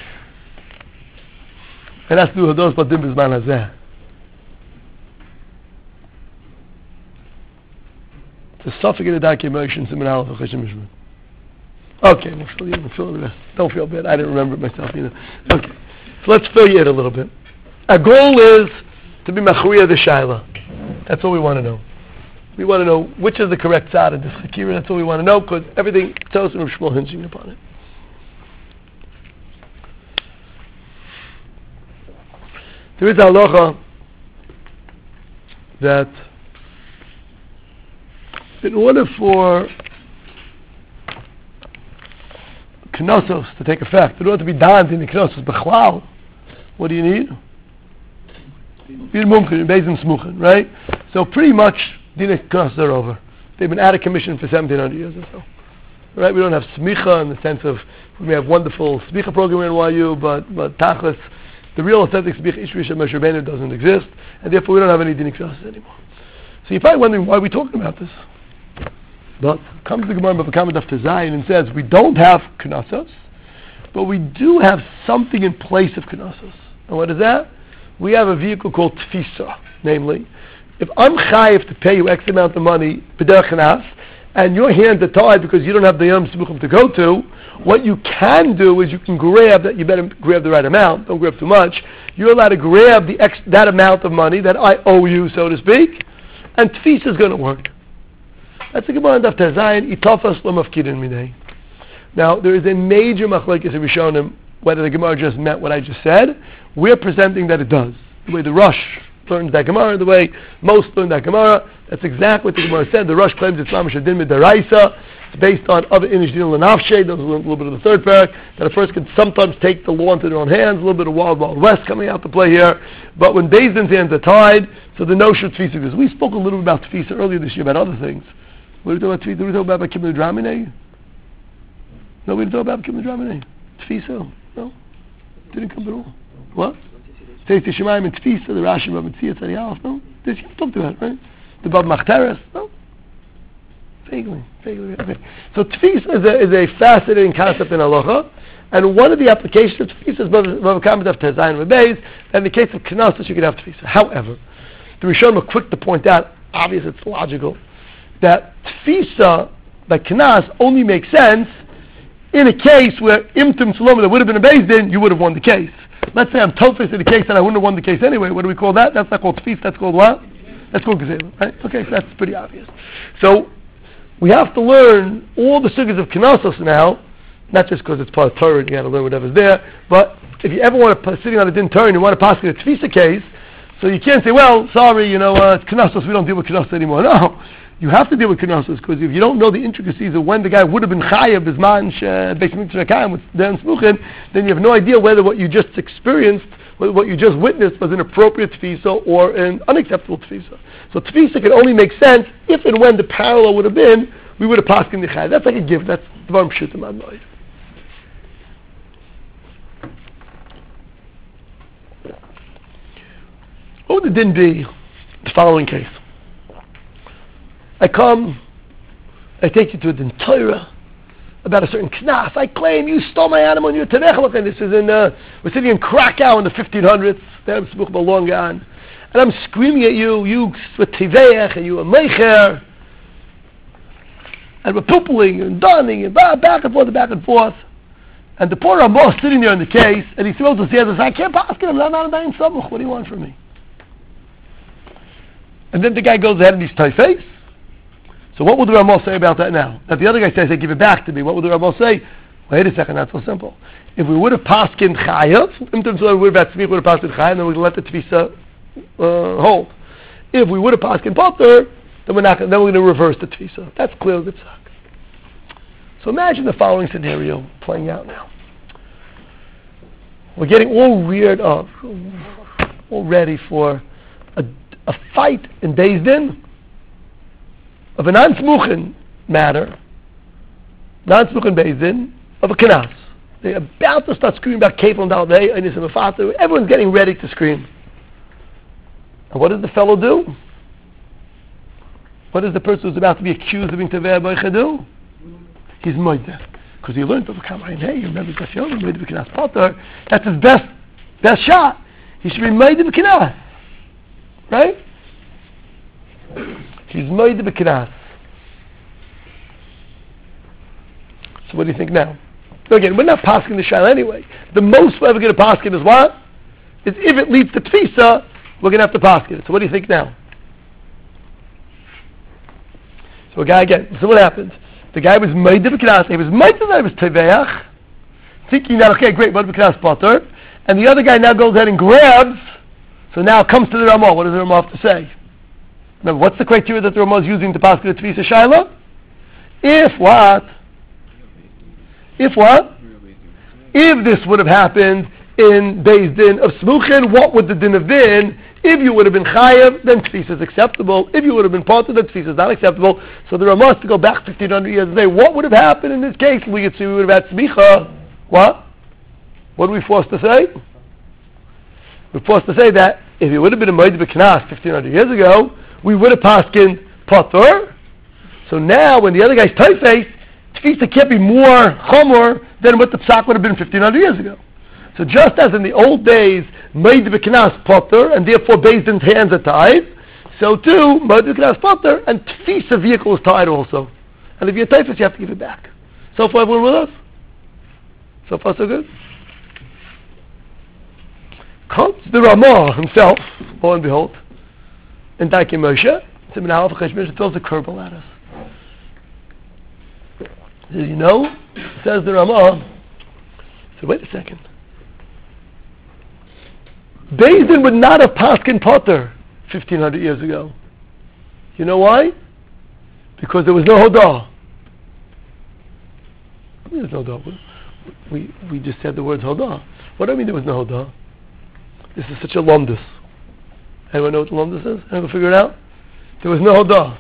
And that's the Hodos Baldin B'Zman Hazeh. The suffix of the Daki Moshe and Siman Aleph of Choshen Mishpat. Okay, we'll fill you. We'll fill the rest. Don't feel bad. I didn't remember it myself either. Okay. So let's fill you in a little bit. Our goal is to be Machriya the Shaila. That's all we want to know. We want to know which is the correct side of this Chakira. That's all we want to know because everything tells us Rav Shmuel hinging upon it. There is a halacha that in order for knossos to take effect, in order to be done in the knossos b'chlal, what do you need? You need mumkin, bezin smuchen, right? So pretty much, dinei knossos are over. They've been out of commission for seventeen hundred years or so. Right? We don't have smicha in the sense of, we have wonderful smicha program in Y U, but, but tachlis, the real authentic smicha ishvish of Moshe Rabbeinu doesn't exist, and therefore we don't have any dinei knossos anymore. So you're probably wondering, why are we talking about this? But comes the Gemara of Bava Kama Daf Tezayin and says, we don't have knossos, but we do have something in place of knossos. And what is that? We have a vehicle called tfisa, namely, if I'm chayiv to pay you X amount of money, b'derech knas, and your hands are tied because you don't have the Yom Smuchim to go to, what you can do is you can grab that, you better grab the right amount, don't grab too much, you're allowed to grab the ex, that amount of money that I owe you, so to speak, and tfisa is going to work. That's the Gemara in Daf Tezayin, itafas lo mafkidin minei. Now, there is a major machlekes in Rishonim, whether the Gemara just meant what I just said. We're presenting that it does. The way the Rosh learns that Gemara, the way most learn that Gemara, that's exactly what the Gemara said. The Rosh claims it's mamash adin midaraisa. It's based on other inish din l'nafshe. Those a little bit of the third parak, that a person can sometimes take the law into their own hands. A little bit of wild, wild west coming out to play here. But when Beis Din's hands are tied, so the notion of tefisa is. We spoke a little bit about tefisa earlier this year about other things. What are we talking about tefisa? What are we talking about kibbutz dramine? No, we didn't talk about kibbutz dramine. Tefisa? No, didn't come at all. What? Says the Shemayim and Tfisa, the Rashi, Rav Mitzvah, Tzadi Aleph, no? This you talked about, right? The Bab Machteres, no? Vaguely, vaguely, okay. So Tfisa is a, is a fascinating concept in Halacha, and one of the applications of Tfisa is Bava Kama Daf Tezayin Rebeis, and in the case of Knossos, you can have Tfisa. However, the Rishonim are quick to point out, obvious, it's logical, that Tfisa, by Knas, only makes sense in a case where Imtim Salom, that would have been a Beis Din, you would have won the case. Let's say I'm tofes in the case and I wouldn't have won the case anyway. What do we call that? That's not called tfis, that's called what? That's called gezela, right? Okay, so that's pretty obvious. So, we have to learn all the sugyas of knossos now, not just because it's part of Torah and you got to learn whatever's there, but if you ever want to, sitting on a din Torah and you want to pass it a tfisa case, so you can't say, well, sorry, you know, uh, it's knossos, we don't deal with knossos anymore. No. You have to deal with knossos, because if you don't know the intricacies of when the guy would have been chayav bisman beis mikdash hakayim with den smuchin, then you have no idea whether what you just experienced, whether what you just witnessed was an appropriate tefisa or an unacceptable tefisa. So tefisa can only make sense if and when the parallel would have been, we would have passed in the chayav. That's like a gift. That's dvar pshutim adnoid. What would the din be? The following case. I come, I take you to a din Torah about a certain knas. I claim you stole my animal and you're tenech. And this is in, uh, we're sitting in Krakow in the fifteen hundreds. There I'm speaking about long gone. And I'm screaming at you, you with tiveach and you a meicher. And we're poopling and dunning and back and forth and back and forth. And the poor Ramah is sitting there in the case and he throws his hands and says, I can't pass him, I'm not a dying samuch. What do you want from me? And then the guy goes ahead and he's tie-face. So what will the Ramah say about that now? That the other guy says, hey, give it back to me. What will the Ramah say? Wait a second, not so simple. If we would have passed in chayav, in terms of we would have would have passed in chayav, then we would let the tefisa uh, hold. If we would have passed in potter, then we're not. Then we're going to reverse the tefisa. That's clear. Good suck. So imagine the following scenario playing out now. We're getting all reared up, all ready for a, a fight in Beis Din of a non-smuchin matter, non-smuchin Beis Din, of a knas. They're about to start screaming about kefil and dalvei, and it's a mafata. Everyone's getting ready to scream. And what does the fellow do? What does the person who's about to be accused of being tevei boicha do? He's moideh. Because he learned of a kamayin, hey, you remember the film, moideh b'knas potter. That's his best, best shot. He should be moideh b'knas. Right? He's moideh b'knas. So what do you think now? So again, we're not pasking the shayla anyway. The most we're ever going to paskin is what? Is if it leads to tfisa, we're going to have to paskin it. So what do you think now? So a guy again, so what happened? The guy was moideh b'knas. He was moideh that he was teveach, thinking that, okay, great, moideh b'knas potter. And the other guy now goes ahead and grabs So now it comes to the Ramah. What does the Ramah have to say? Remember, what's the criteria that the Ramah is using to pass the Tfisa Shaila? If what? If what? If this would have happened in Beis Din of Smuchin, what would the din have been? If you would have been Chayav, then Tfisa is acceptable. If you would have been Potter, then Tfisa is not acceptable. So the Ramah has to go back fifteen hundred years and say, what would have happened in this case? We could see we would have had Smicha. What? What are we forced to say? We're forced to say that if it would have been a Moed B'Knas fifteen hundred years ago, we would have paskin Potter. So now, when the other guy's Taifes, Tfisa can't be more Chomor than what the Psak would have been fifteen hundred years ago. So just as in the old days, Moed B'Knas Potter, and therefore Beis Din's hands are tied, so too, Moed B'Knas Potter, and Tfisa vehicle is tied also. And if you're Taifes, you have to give it back. So far, everyone with us? So far, so good? Comes the Ramah himself, lo and behold, in Daike Moshe, Siman Aleph Cheshmish, throws a curveball at us. Did you know? Says the Ramah. So wait a second. Beis Din would not have paskin Potter fifteen hundred years ago. You know why? Because there was no Hodah. There's no Hodah. We we just said the words Hodah. What do I mean there was no Hodah? This is such a lumdus. Anyone know what the lumdus is? Anyone figure it out? There was no Hodah.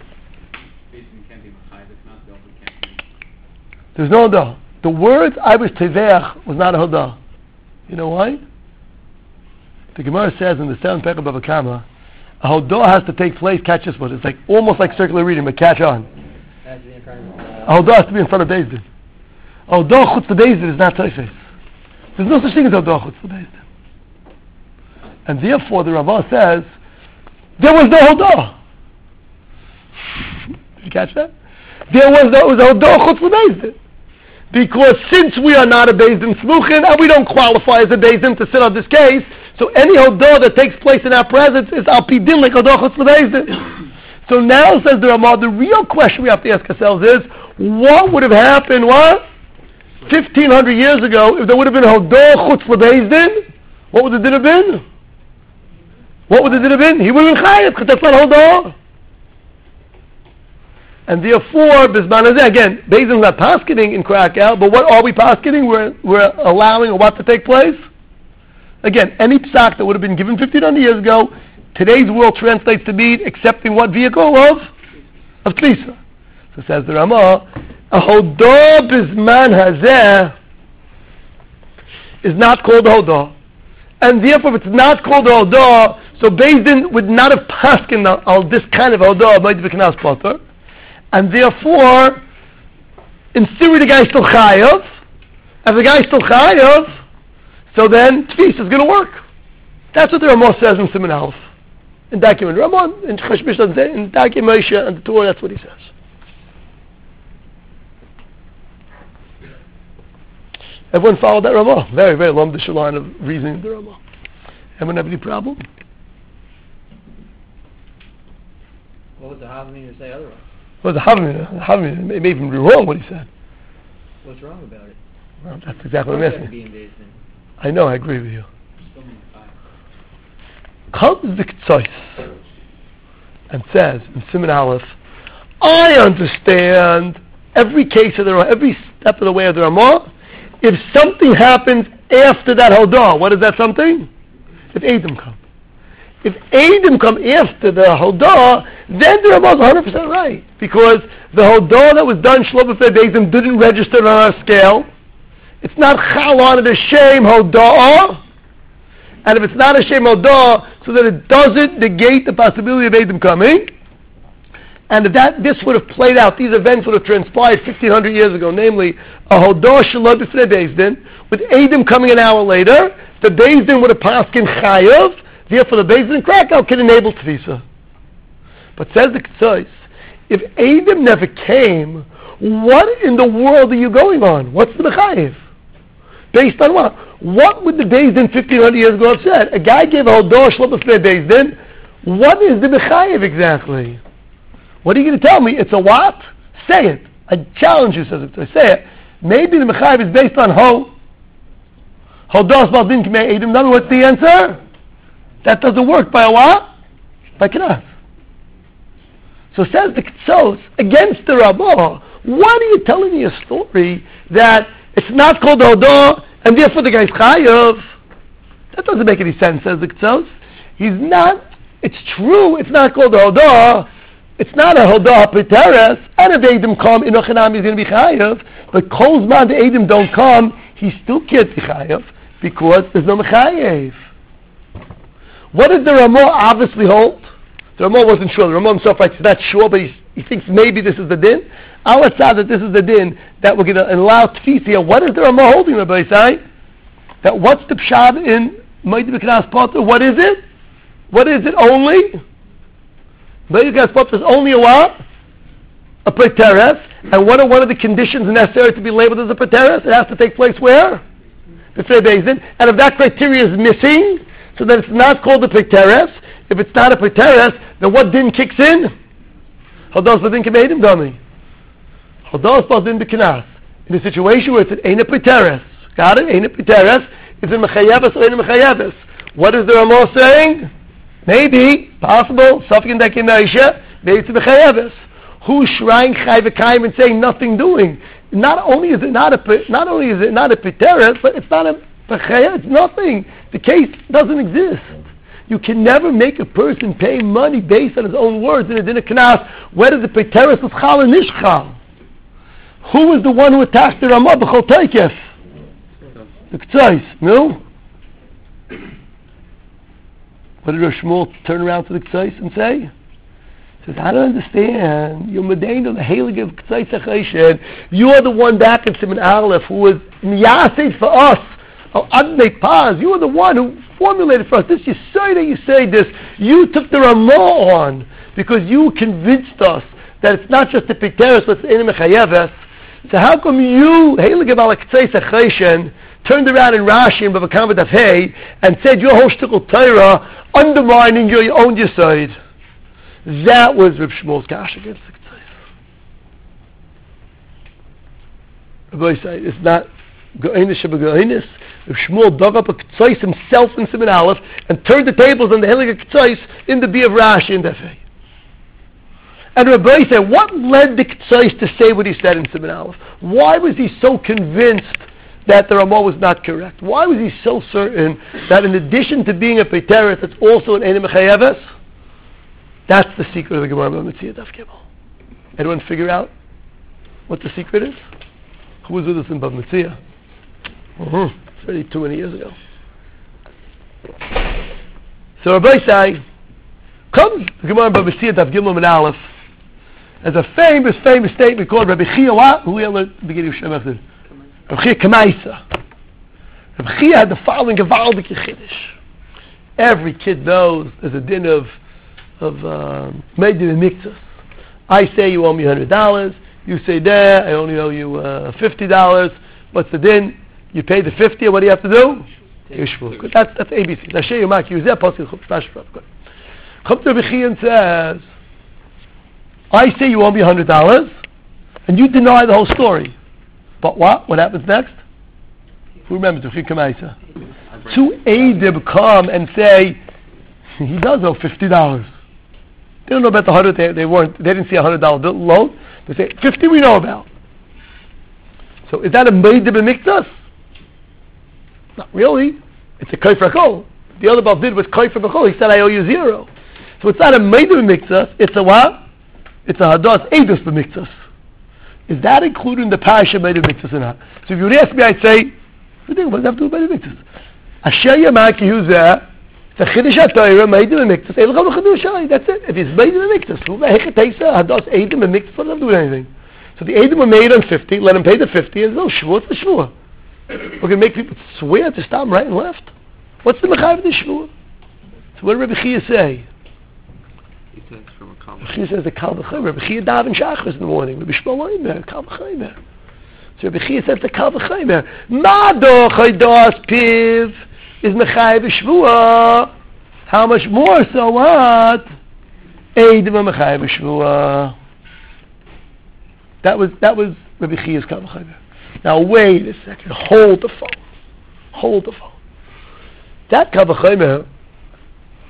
There's no Hodah. The words I was Teveach was not a Hodah. You know why? The Gemara says in the seventh Perek of Bava Kama, a Hodah has to take place, catch this one, it's like almost like circular reading, but catch on. Has to be in front of, uh, A Hodah has to be in front of Beis Din. A Hodah chutz to Beis Din is not Teifes. There's no such thing as a Hodah chutz to Beis Din. And therefore the Ramah says, there was no Hodah. Did you catch that? There was no, it was a Hodah chutz to Beis Din. Because since we are not a Beis Din Smuchin, and we don't qualify as a Beis Din to sit on this case, so any Hodah that takes place in our presence is Al Pi Din like Hodah chutz to Beis Din. So now, says the Ramah, the real question we have to ask ourselves is, what would have happened, what? fifteen hundred years ago, if there would have been a Hodah chutz to Beis Din, what would the din have been? What would the din have been? He would have been Chayav, because that's not Hodah. And therefore, Bisman Hazeh, again, Beis Din's not paskening in Krakow, but what are we paskening? We're, we're allowing what to take place? Again, any psak that would have been given fifteen hundred years ago, today's world translates to be accepting what vehicle of? Of Tfisa. So says the Ramah, a Hodah Bisman Hazeh is not called a Hodah. And therefore, if it's not called a Hodah, so Beis Din would not have paskened on this kind of Hodah, Moed B'Knas Potter. And therefore, in theory, the guy's still chayav. If the guy's still chayav, so then Tfisa is going to work. That's what the Ramah says in Siman Aleph. In document Ramah, in Cheshmish doesn't say, in Daike Moshe and the Torah, that's what he says. Everyone followed that Ramah. Very, very long line of reasoning the Ramah. Anyone have any problem? what would the Havamina to say otherwise? Well, the Havamina, Havamina, it may even be wrong what he said. What's wrong about it? Well, that's exactly what I'm asking. Be in Beis Din. I know, I agree with you. Comes the Ketzois and says in Siman Aleph, I understand every case of the Ramah, every step of the way of the Ramah. If something happens after that Hodah, what is that something? If Edom come. If Edom come after the Hodah, then the Ramah is one hundred percent right. Because the Hodah that was done Shlo B'fnei Beis Din didn't register on our scale. It's not Chal on it, a shame Hodah. And if it's not a shame Hodah, so that it doesn't negate the possibility of Edom coming. And if that this would have played out, these events would have transpired fifteen hundred years ago, namely a Hodah Shelo B'fnei Beis Din, with Edom coming an hour later, the Beis Din would have passed in Chayav, therefore the Beis Din in Krakow can enable Tfisa. But says the Ketzois, if Edom never came, what in the world are you going on? What's the Mechayiv? Based on what? What would the Beis Din fifteen hundred years ago have said? A guy gave a Hodah Shelo B'fnei Beis Din, what is the Mechayiv exactly? What are you going to tell me? It's a what? Say it. I challenge you, says it. I say it. Maybe the Mechayiv is based on Ho. Hodah Baldin K'mei Edom. In other words, what's the answer? That doesn't work by a what? By Knas. So says the Ketzos against the Ramah. Why are you telling me a story that it's not called the Hodah and therefore the guy's Chayav? That doesn't make any sense, says the Ketzos. He's not, it's true, it's not called the Hodah. It's not a Hodah P'teres, and if the Eidim come, Enoch and Am is going to be Chayav, but Kolzman the Eidim don't come, he still can't be Chayav, because there's no Mechayev. What does the Ramah obviously hold? The Ramah wasn't sure. The Ramah himself writes, he's not sure, but he's, he thinks maybe this is the din. Our thought that this is the din, that we're going to allow Tfis here. What is the Ramah holding, Rabbi Isai? That what's the Pshad in Moed B'Knas Potter? What is it? What is it only? Moed B'Knas Potter is only a what? A P'teres. And what are one of the conditions necessary to be labeled as a P'teres? It has to take place where? B'Fnei Beis. And if that criteria is missing, so that it's not called a P'teres, if it's not a P'teres, then what din kicks in? Hodos Badin K'meidim Dami. Hodos Badin B'Knas. In a situation where it's an Ein a P'teres. Got it? Ein a P'teres. Is it Mechayeves or Ein a Mechayeves? What is the Ramah saying? Maybe, possible, Safik and Dekim Naisha, maybe it's a Mechayeves. Who's shrine Chai V'Kaim and saying nothing doing? Not only is it not a, not only is it not a P'teres, but it's not a Mechayeves, it's nothing. The case doesn't exist. You can never make a person pay money based on his own words in a din of Knas, whether the P'teres was Chal or Nishchal. Who was the one who attacked the Ramah b'chol Teikef? The Ketzos, no? What did Rav Shmuel turn around to the Ketzos and say? He says, I don't understand. You're Medain of the Heilige of Ketzos HaChesed. You are the one back in Siman Aleph who was Miyaseh for us. Oh, Adnei Paz. You are the one who formulated for us this. You say that you say this. You took the Ramah on because you convinced us that it's not just the P'teres, but it's Ein Mechayeves. So how come you, Heilige Bala Ketzos HaChesed, turned around in Rashi and Bava Kama Daf Hey and said your whole shtickle Torah undermining your, your own Yesod? That was Reb Shmuel's kash against the Ketzos. Rabbi said it's not Go'enis Shabbat Reb Shmuel dug up a Ketzos himself in Siman Aleph and turned the tables on the Heilige Ketzos in the Bi of Rashi and Daf Hey. And Rabbi said, what led the Ketzos to say what he said in Siman Aleph? Why was he so convinced that the Ramah was not correct? Why was he so certain that in addition to being a P'teres, it's also an Ein Mechayeves? That's the secret of the Gemara B'Metziah Daf Gimel. Anyone figure out what the secret is? Who was with us in B'Metziah? Uh-huh. It's already too many years ago. So Rabbi say, comes the Gemara B'Metziah Daf Gimel and Aleph as a famous, famous statement called Rabbi Chia what? Who we learned at the beginning of Shem Echad? Rabbi Chia Kamaisa. Rabbi Chia had the following Gavaldik Chiddush. Every kid knows there's a din of of Meidin and Miktzos. I say you owe me one hundred dollars. You say there, I only owe you uh, fifty dollars. What's the din? You pay the fifty, and what do you have to do? Yishvu. Good. That's, that's A B C. Nashe Yomak, you there, Pasuk Chup Shtash Rav. Good. Come to Rabbi Chia and says, I say you owe me one hundred dollars, and you deny the whole story. But what? What happens next? Who remembers? Two Eidim come and say, he does owe fifty dollars. They don't know about the hundred. They, they weren't. They didn't see a hundred dollar loan. They say fifty. We know about. So is that a Meidin B'Miktzos? Not really. It's a Kaifer Kol. The other Baal did was Kaifer Kol. He said I owe you zero. So it's not a Meidin B'Miktzos. It's a what? It's a Hadas Eidos B'Miktzos. Is that included in the parasha Meidin B'Miktzos or not? So if you would ask me, I'd say, what does that have to do with Meidin B'Miktzos? Asher Yamaki Yuzeh. It's a Chiddush HaTorah, Meidin B'Miktzos. Ein l'chol b'Chiddush. That's it. If it's Meidin B'Miktzos, who the heck it takes a Hadas Eidim B'Miktzos? What does that do with anything? So the Eidim were made on fifty. Let them pay the fifty, and no shvur. What's the shvur? We're going to make people swear to stop right and left. What's the mechayev of the shvur? So what did Rabbi Chia say? He says from a Kal Rabbi Chia says the Kal V'Chomer. Rabbi Chia daven shachris in the morning. Rabbi Shmuel Oimer, Kal V'Chomer. So Rabbi Chia says the Kal V'Chomer. Mado chaydas piv is mechayev shvur. How much more? So what? Eidim are mechayev shvur. That was that was Rabbi Chia's Kal V'Chomer. Now wait a second. Hold the phone. Hold the phone. That Kal V'Chomer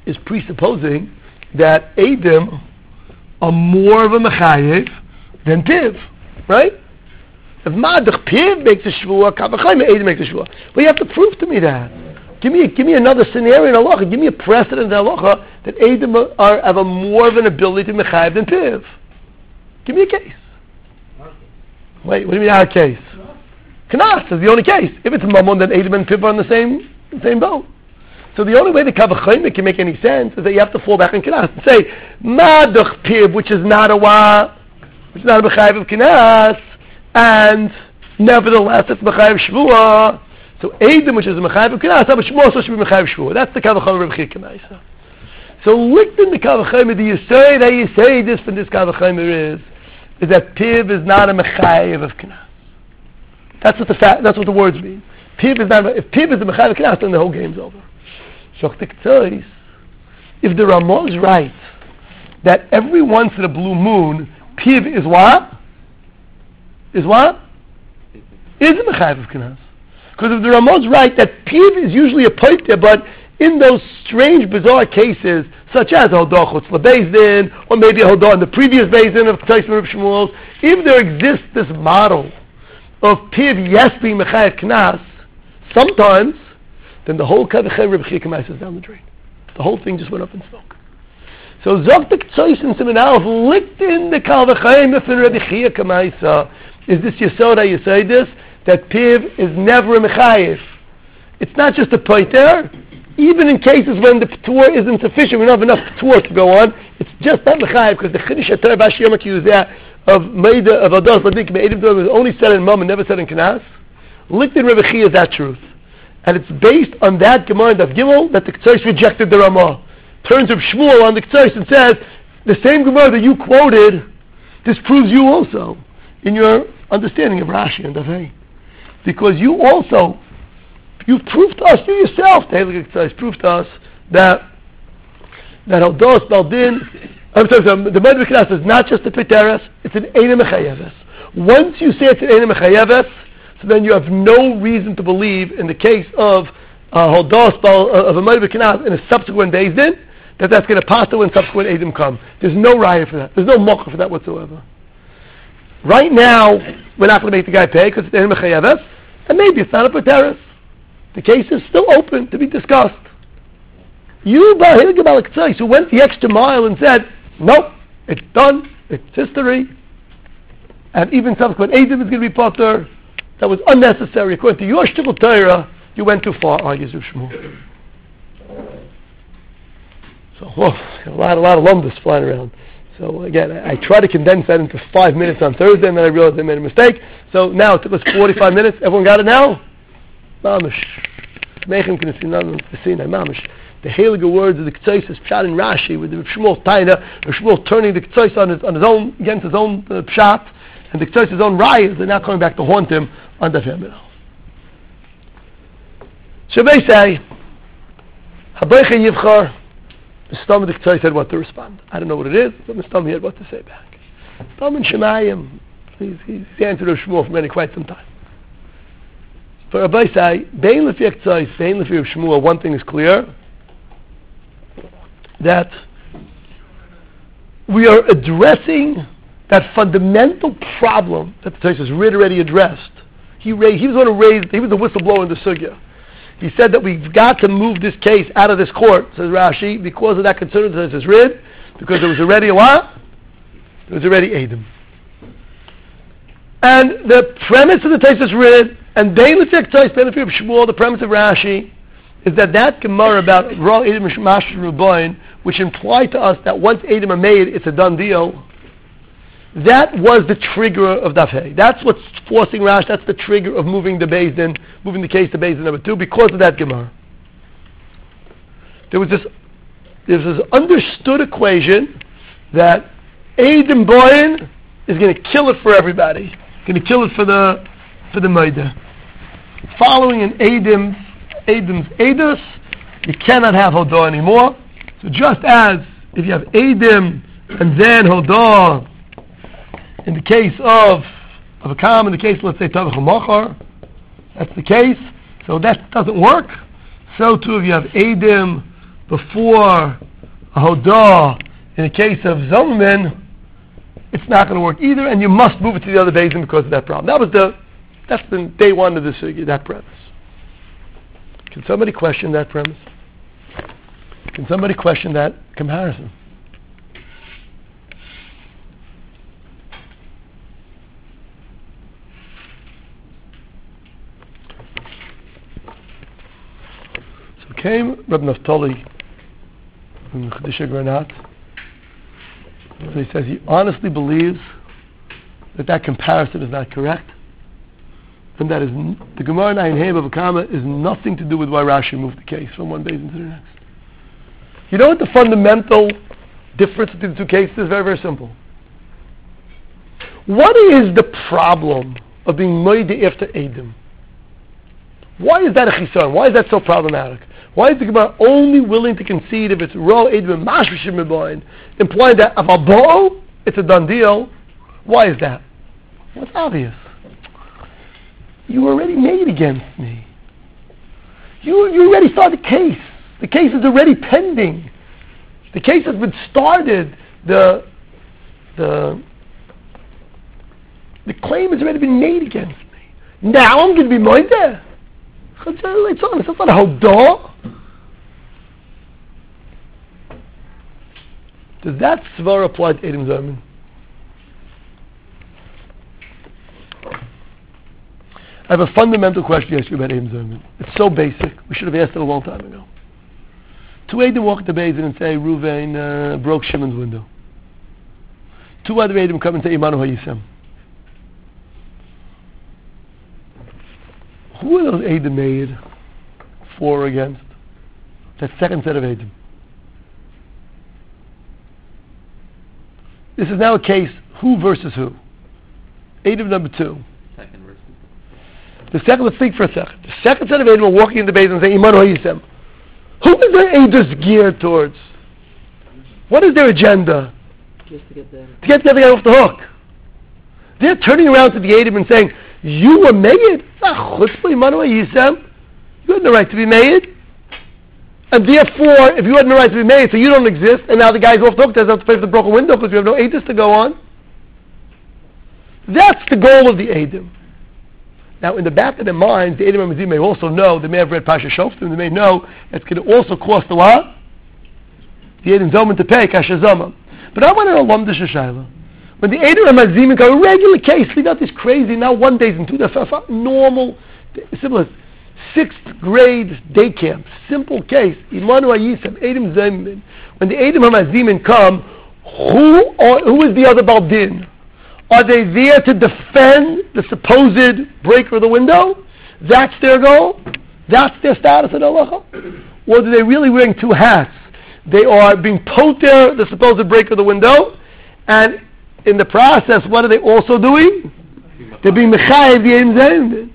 is presupposing that Eidim are more of a Mechayev than Piv, right? If Madach Piv makes a Shvua, Kavachayim Eidim makes a Shvua. But you have to prove to me that. Give me, give me another scenario in Halacha. Give me a precedent in Halacha that Eidim are, have a more of an ability to Mechayev than Piv. Give me a case. Wait, what do you mean not a case? Knas is the only case. If it's Mammon, then Eidim and Piv are on the same same boat. So the only way the Kavachayim can make any sense is that you have to fall back on Knas and say Madach Piv, which is not a Wa, which is not a Mechayev of Knas, and nevertheless it's Mechayev Shvua. So Eidim, which is a Mechayev of Knas, how much more so should be Mechayev Shvua? That's the Kavachayim of Reb Chia. So linked in the Kavachayim, do you say that you say this from this Kavachayim is is that Piv is not a Mechayev of Knas. That's what the fact. That's what the words mean. Piv is not. If Piv is the Mechayev of Knas, then the whole game's over. If the Ramah is right that every once in a blue moon, Piv is what? Is what? Is a Mechayev of Knas. Because if the Ramah is right that Piv is usually a Poiter, but in those strange, bizarre cases, such as a Hodah Chutz LeBeis Din, or maybe a Hodah in the previous Beis Din of Ktayis Reb Shmuel, if there exists this model of Piv yes being Mechayev Knas, sometimes, then the whole Kavachayim Reb Chia is down the drain. The whole thing just went up in smoke. So Zok the Ktayis and Siman Aleph licked in the Kavachayim of Reb Chia Kamaisa. Is this Yesod you say this? That Piv is never a Mechayev. It's not just a Poiter. Even in cases when the P'tur isn't sufficient, we don't have enough P'tur to go on, it's just not Mechayev, because the Chiddush HaTorah Bash Yom HaKiyuzeh of Meida, of Ados, Ladik, Me'edim Torah was only said in Mom and never said in Knas. Licked in Rebbe Chia is that truth. And it's based on that Gemara in Daf Gimel that the Ktsois rejected the Ramah. Turns of Shmuel on the Ktsois and says, the same Gemara that you quoted disproves you also in your understanding of Rashi and Daf Hey. Because you also, you've proved to us, you yourself, the Heilige Ktsois, proved to us that that Hodos Baldin, I'm sorry, the Medrash Knas is not just a Piteres, it's an Eina Mechayeves. Once you say it's an Eina Mechayeves, so then you have no reason to believe in the case of uh, Hodos uh, of a Medrash Knas in a subsequent Beis Din that that's going to pass when subsequent Eidim come. There's no raya for that. There's no mocha for that whatsoever. Right now, we're not going to make the guy pay because it's Eina Mechayeves, and maybe it's not a Piteres. The case is still open to be discussed. You, Bahir Gebal Ktsois, who went the extra mile and said, nope, it's done, it's history, and even subsequent Eidim is going to be potter, that was unnecessary. According to your Shtickle Torah, you went too far, argues Rav Shmuel. So, whoa, a lot, a lot of lumdus flying around. So again, I, I try to condense that into five minutes on Thursday, and then I realized I made a mistake. So now it took us forty-five minutes. Everyone got it now? Mamish. Mechem can see none of the scene. Mamish. The Heilige words of the Ktsois is Pshat and Rashi with the Rav Shmuel Taina, Rav Shmuel turning the Ktsois on his on his own against his own uh, Pshat, and the Ktsois his own rayas. They're now coming back to haunt him on Daf Yomi. Shabbai say, Habaycha Yivchar. The Stam of the Ktsois had what to respond. I don't know what it is, but the Stam had what to say back. Stam and Shemayim. He's he's answered Rav Shmuel for many quite some time. For Rabbi say, Bein Lefi Ktsois, Bein Lefi Rav Shmuel, one thing is clear, that we are addressing that fundamental problem that the Ktsois has already addressed. He raised, he was going to raise, he was the whistleblower in the sugya. He said that we've got to move this case out of this court, says Rashi, because of that concern that is rid, because there was already a what? There was already Eidim. And the premise of the Taisus rid, and Bein Lefi Ktsois, Bein Lefi Shmuel, the premise of Rashi, is that that Gemara about Ra Eidim Mashmash Rubain, which implied to us that once Eidim are made, it's a done deal. That was the trigger of Daf Hey. That's what's forcing Rash. That's the trigger of moving the Beis Din, moving the case to Beis Din number two, because of that Gemara. There was this, there was this understood equation that Eidim Boyin is going to kill it for everybody. Going to kill it for the for the Maida. Following an Eidim, Eidim's Eidus, you cannot have Hodah anymore. So just as if you have Eidim and then Hodah, in the case of of a Kam, in the case, let's say, Tavach HaMachar, that's the case, so that doesn't work. So too, if you have Eidim, before a hodah in the case of Zomerman, it's not going to work either, and you must move it to the other basin because of that problem. That was the, that's the day one of the sugya, that premise. Can somebody question that premise? Can somebody question that comparison? So came Reb Naftali from Chedisha Granat. So he says he honestly believes that that comparison is not correct, and that is n- the Gemara in Ayin Hey Bava Kama is nothing to do with why Rashi moved the case from one basin to the next. You know what the fundamental difference between the two cases is? Very, very simple. What is the problem of being moide after Edom? Why is that a chisaron? Why is that so problematic? Why is the Gemara only willing to concede if it's ro Edom and mashvishim mebayin, implying that of a bo, it's a done deal? Why is that? Well, it's obvious. You were already made against me. You you already started the case. The case is already pending. The case has been started. The the the claim has already been made against me. Now I'm going to be moed there. It's on. It's not a hodah. Does that svar apply to Edom Zomerman? I have a fundamental question to ask you about Edom Zomerman. It's so basic. We should have asked it a long time ago. Two Edom walk to Beis Din and say Reuven uh, broke Shimon's window. Two other Edom come and say Imanu Hayisem. Who are those Edom made for or against? That second set of Edom. This is now a case who versus who. Edom number two. Second versus. The second, let's think for a second. The second set of Edom are walking into the Beis Din and saying Imanu Hayisem. Who is their Edom geared towards? What is their agenda? Just to get them. To get the other guy off the hook. They're turning around to the Edom and saying, you were made? You had no right to be made. And therefore, if you had no right to be made, so you don't exist, and now the guy's off the hook, doesn't have to pay for the broken window because we have no Edom to go on. That's the goal of the Edom. Now, in the back of their minds, the Edom Hamazim may also know, they may have read Pasha Shoftim, they may know it's going to also cost a what? The Edom Zomerman to pay, Kasha Zoma. But I want to know, Lom de Shashayla. When the Edom Hamazim come, a regular case, leave out this crazy, now one days into the normal, simple, sixth grade day camp, simple case, Imanu Hayisem, Edom Zomerman. When the Edom Hamazim come, who, are, who is the other Baldin? Are they there to defend the supposed breaker of the window? That's their goal? That's their status in halacha? Or are they really wearing two hats? They are being poter, the supposed breaker of the window, and in the process, what are they also doing? They're being mechayev the Edom Zomerman.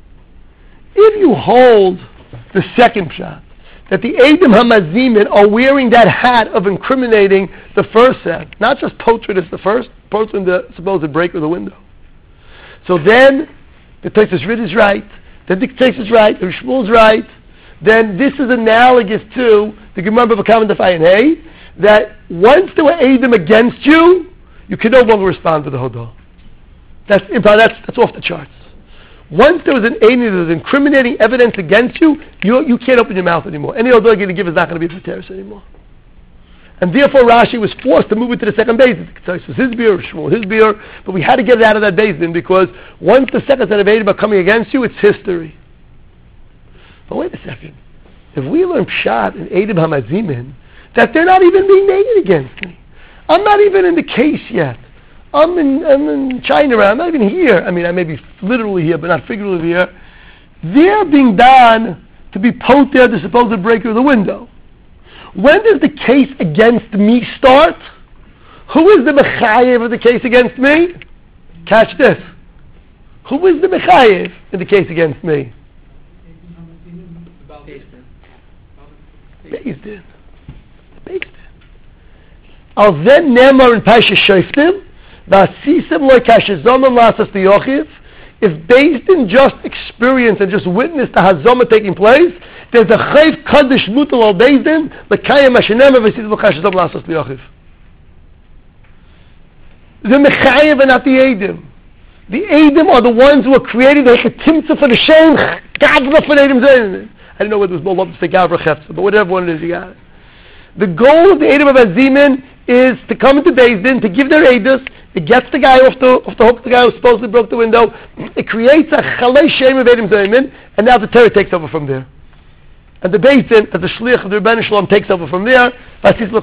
If you hold the second shot, that the Edom Hamazim are wearing that hat of incriminating the first set, not just potred as the first, potred the supposed breaker of the window. So then, the Tosfos Rid is right, then the Tosfos is right, the Shmuel is right, then this is analogous to the Gemara Bava Kama Daf Ayin Hey, that once there were Edom against you, you can no longer respond to the Hodah. That's, that's, that's off the charts. Once there was an Edom that was incriminating evidence against you, you, you can't open your mouth anymore. Any Hodah you're going to give is not going to be Pateris anymore. And therefore Rashi was forced to move it to the second basin. So it was his beer, Shmuel, his beer, but we had to get it out of that basin because once the second set of Edom are coming against you, it's history. But wait a second. If we learn Pshat in Edom Hamazimin, that they're not even being made against me. I'm not even in the case yet. I'm in, I'm in China, I'm not even here. I mean, I may be literally here, but not figuratively here. They're being done to be poter, the supposed breaker of the window. When does the case against me start? Who is the mechayev of the case against me? Catch this. Who is the mechayev in the case against me? Beis Din. Beis Din. Al zen nemar in Pasha Shoftim, v'asisem lo kasha zoman lasas liyochiv. if Beis Din just experience and just witness the Hazama taking place, there's a Chayv Kaddish Mutal al Beis Din, L'kayim Hashanema v'Yisid L'chash Hazam L'asas L'yachiv. The Mechayev and not the Eidim. The Eidim are the ones who are creating the Timtza for the Shem, Gavra for the Eidim Zayin. I don't know whether it was more love to say Gavra Chefza, but whatever one it is, you got it. The goal of the Eidim of Azimin is to come into Beis Din, to give their Eidus. It gets the guy off the off the hook, the guy who supposedly broke the window. It creates a Chalei Shem of Eidim Zayin, and now the Torah takes over from there. And the Beis Din, as the Shliach of the Rebbeinu Shalom, takes over from there. But the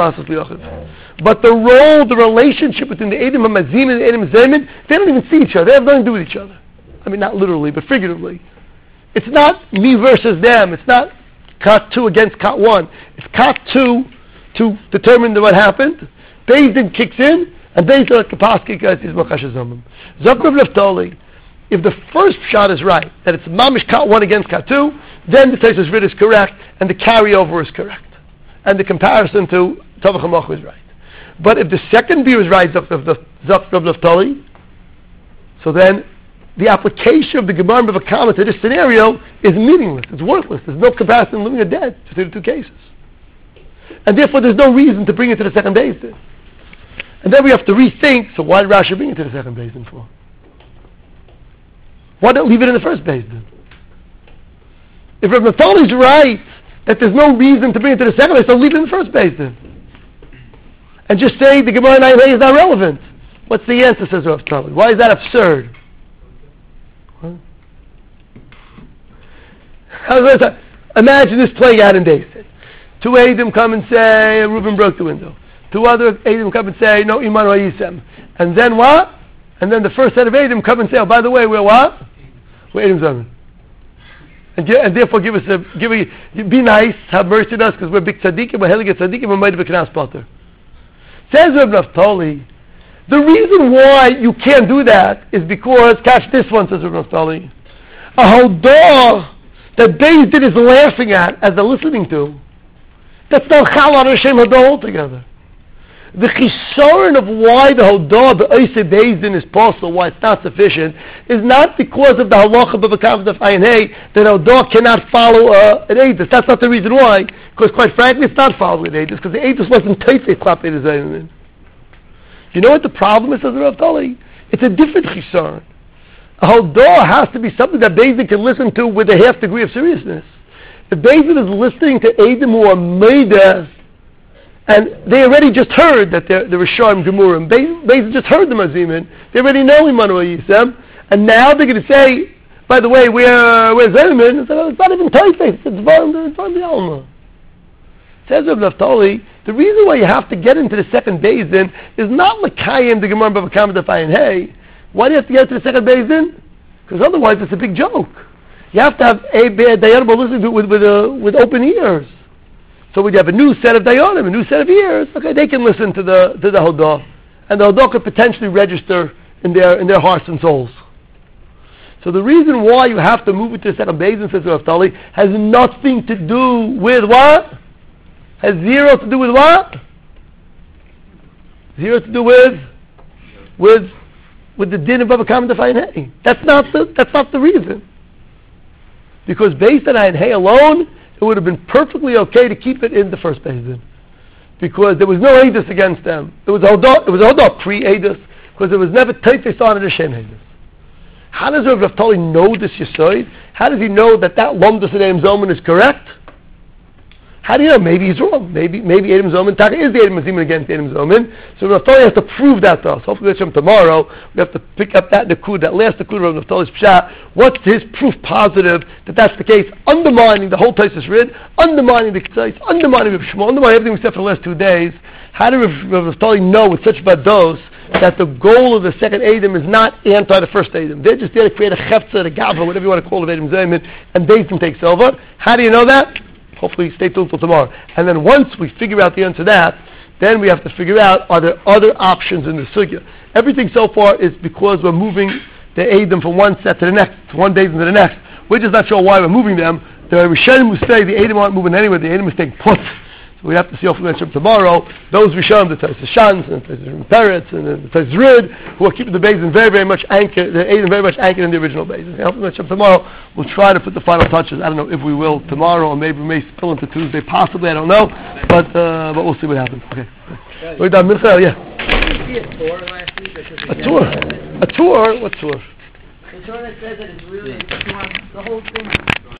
role, the relationship between the Eidim HaMazim and the Eidim HaZaymin, they don't even see each other. They have nothing to do with each other. I mean, not literally, but figuratively. It's not me versus them. It's not Kat two against Kat one. It's Kat two to determine what happened. Beis Din kicks in, and Beis Din Kapaski Kat is Makash Zamim. Zakrav Leftoli. If the first shot is right, that it's Mamish Kat one against Kat two, then the Teisus Rid is correct, and the carryover is correct. And the comparison to Tavach HaMach is right. But if the second view is right, Zakrav Leftoli, so then the application of the Gemara of a Kama to this scenario is meaningless. It's worthless. There's no comparison living or dead between the two cases. And therefore there's no reason to bring it to the second Beis Din. And then we have to rethink, so why did Rashi bring it to the second Beis Din for? Why not leave it in the first Beis Din? If Rav Naftali is right that there's no reason to bring it to the second Beis Din, so leave it in the first Beis Din. And just say the Gemara in Ayin is not relevant. What's the answer, says Rav Naftali? Why is that absurd? Huh? Imagine this playing out in Beis Din. Two Eidim come and say, Reuben broke the window. Two other Eidim come and say, no, Iman Yisem. And then what? And then the first set of Eidim come and say, oh, by the way, we're what? We're Eidim Zaman. And, and therefore give us a, give a, be nice, have mercy on us, because we're big tzaddikim, we're helig tzaddikim, we're made of a knas potter. Says Reb Naftali, the reason why you can't do that is because, catch this one, says Reb Naftali, a hodah that Beis Din is laughing at as they're listening to, that's not chal on Hashem hodah altogether. The chisaron of why the hodah, the oisei Beis Din is possible, why it's not sufficient, is not because of the halacha of the Kavod of Ayin Hey that hodah cannot follow uh, an edus. That's not the reason why. Because quite frankly, it's not following an edus, because the edus wasn't teifei klap edus. You know what the problem is, says Rav Tali? It's a different chisaron. A hodah has to be something that Beis Din can listen to with a half degree of seriousness. If Beis Din is listening to Eidim who are meidas, and they already just heard that they're the Rishayim Gemurim, Beis Din just heard the Mazimin, they already know Immanuel Yisem, and now they're going to say, by the way, we're, we're Zaymin, it's, it's not even Taifei, it's Varm the Alma. Says Rav Naftali, the reason why you have to get into the second Beis Din is not L'kayim the Gemara Bava Kama Dafayin Hey. Why do you have to get to the second Beis Din? Because otherwise it's a big joke. You have to have a Dayanim listening to it with, with, uh, with open ears. So when you have a new set of Dayanim, a new set of ears, okay, they can listen to the to the Hodah. And the Hodah could potentially register in their in their hearts and souls. So the reason why you have to move it to the second Beis Din, says Rav Tali, has nothing to do with what? Has zero to do with what? Zero to do with with with the din of Bava Kama Dafayin Hey. That's not the that's not the reason. Because based on Ayin Hey alone, it would have been perfectly okay to keep it in the first Beis Din, because there was no edus against them. It was hodah, it was hodah pre-edus, because there was never teifes on it a shem edus. How does Rav Naftali know this yesod? How does he know that that lomdus in Eidim Zoman is correct? How do you know? Maybe he's wrong. Maybe maybe Eidim Zoman Taka is the Eidim Mazimin against Eidim Zoman. So Rav Naftali has to prove that to us. Hopefully from tomorrow we have to pick up that Nakud, that last Nakud of Rav Naftali's Pshat. What's his proof positive that that's the case? Undermining the whole Taisus Rid, undermining the Ketzais, undermining the Shmuel, undermining everything except for the last two days. How do Rav Naftali know with such bad dose that the goal of the second Eidim is not anti the first Eidim? They're just there to create a Chefza, a Gavra, whatever you want to call it, Eidim Zoman, and Beis Din takes over. How do you know that? Hopefully stay tuned till tomorrow. And then once we figure out the answer to that, then we have to figure out, are there other options in the sugya? Everything so far is because we're moving the Eidim from one set to the next, to one day into the next. We're just not sure why we're moving them. There are Rishonim who say the Eidim aren't moving anywhere, the Eidim is staying put. So So we have to see hopefully tomorrow those Rishonim, the Tzais Shans and the Peretz and the Tzais Rid, who are keeping the Beis very, very much anchored, the Eidim very much anchored in the original Beis. Hopefully tomorrow we'll try to put the final touches. I don't know if we will tomorrow, or maybe we may spill into Tuesday, possibly. I don't know, but uh, but we'll see what happens. Okay. We're done. Michael, yeah. Did you see a tour last week? A tour. A tour. What tour? The tour that says that it's really it's the whole thing.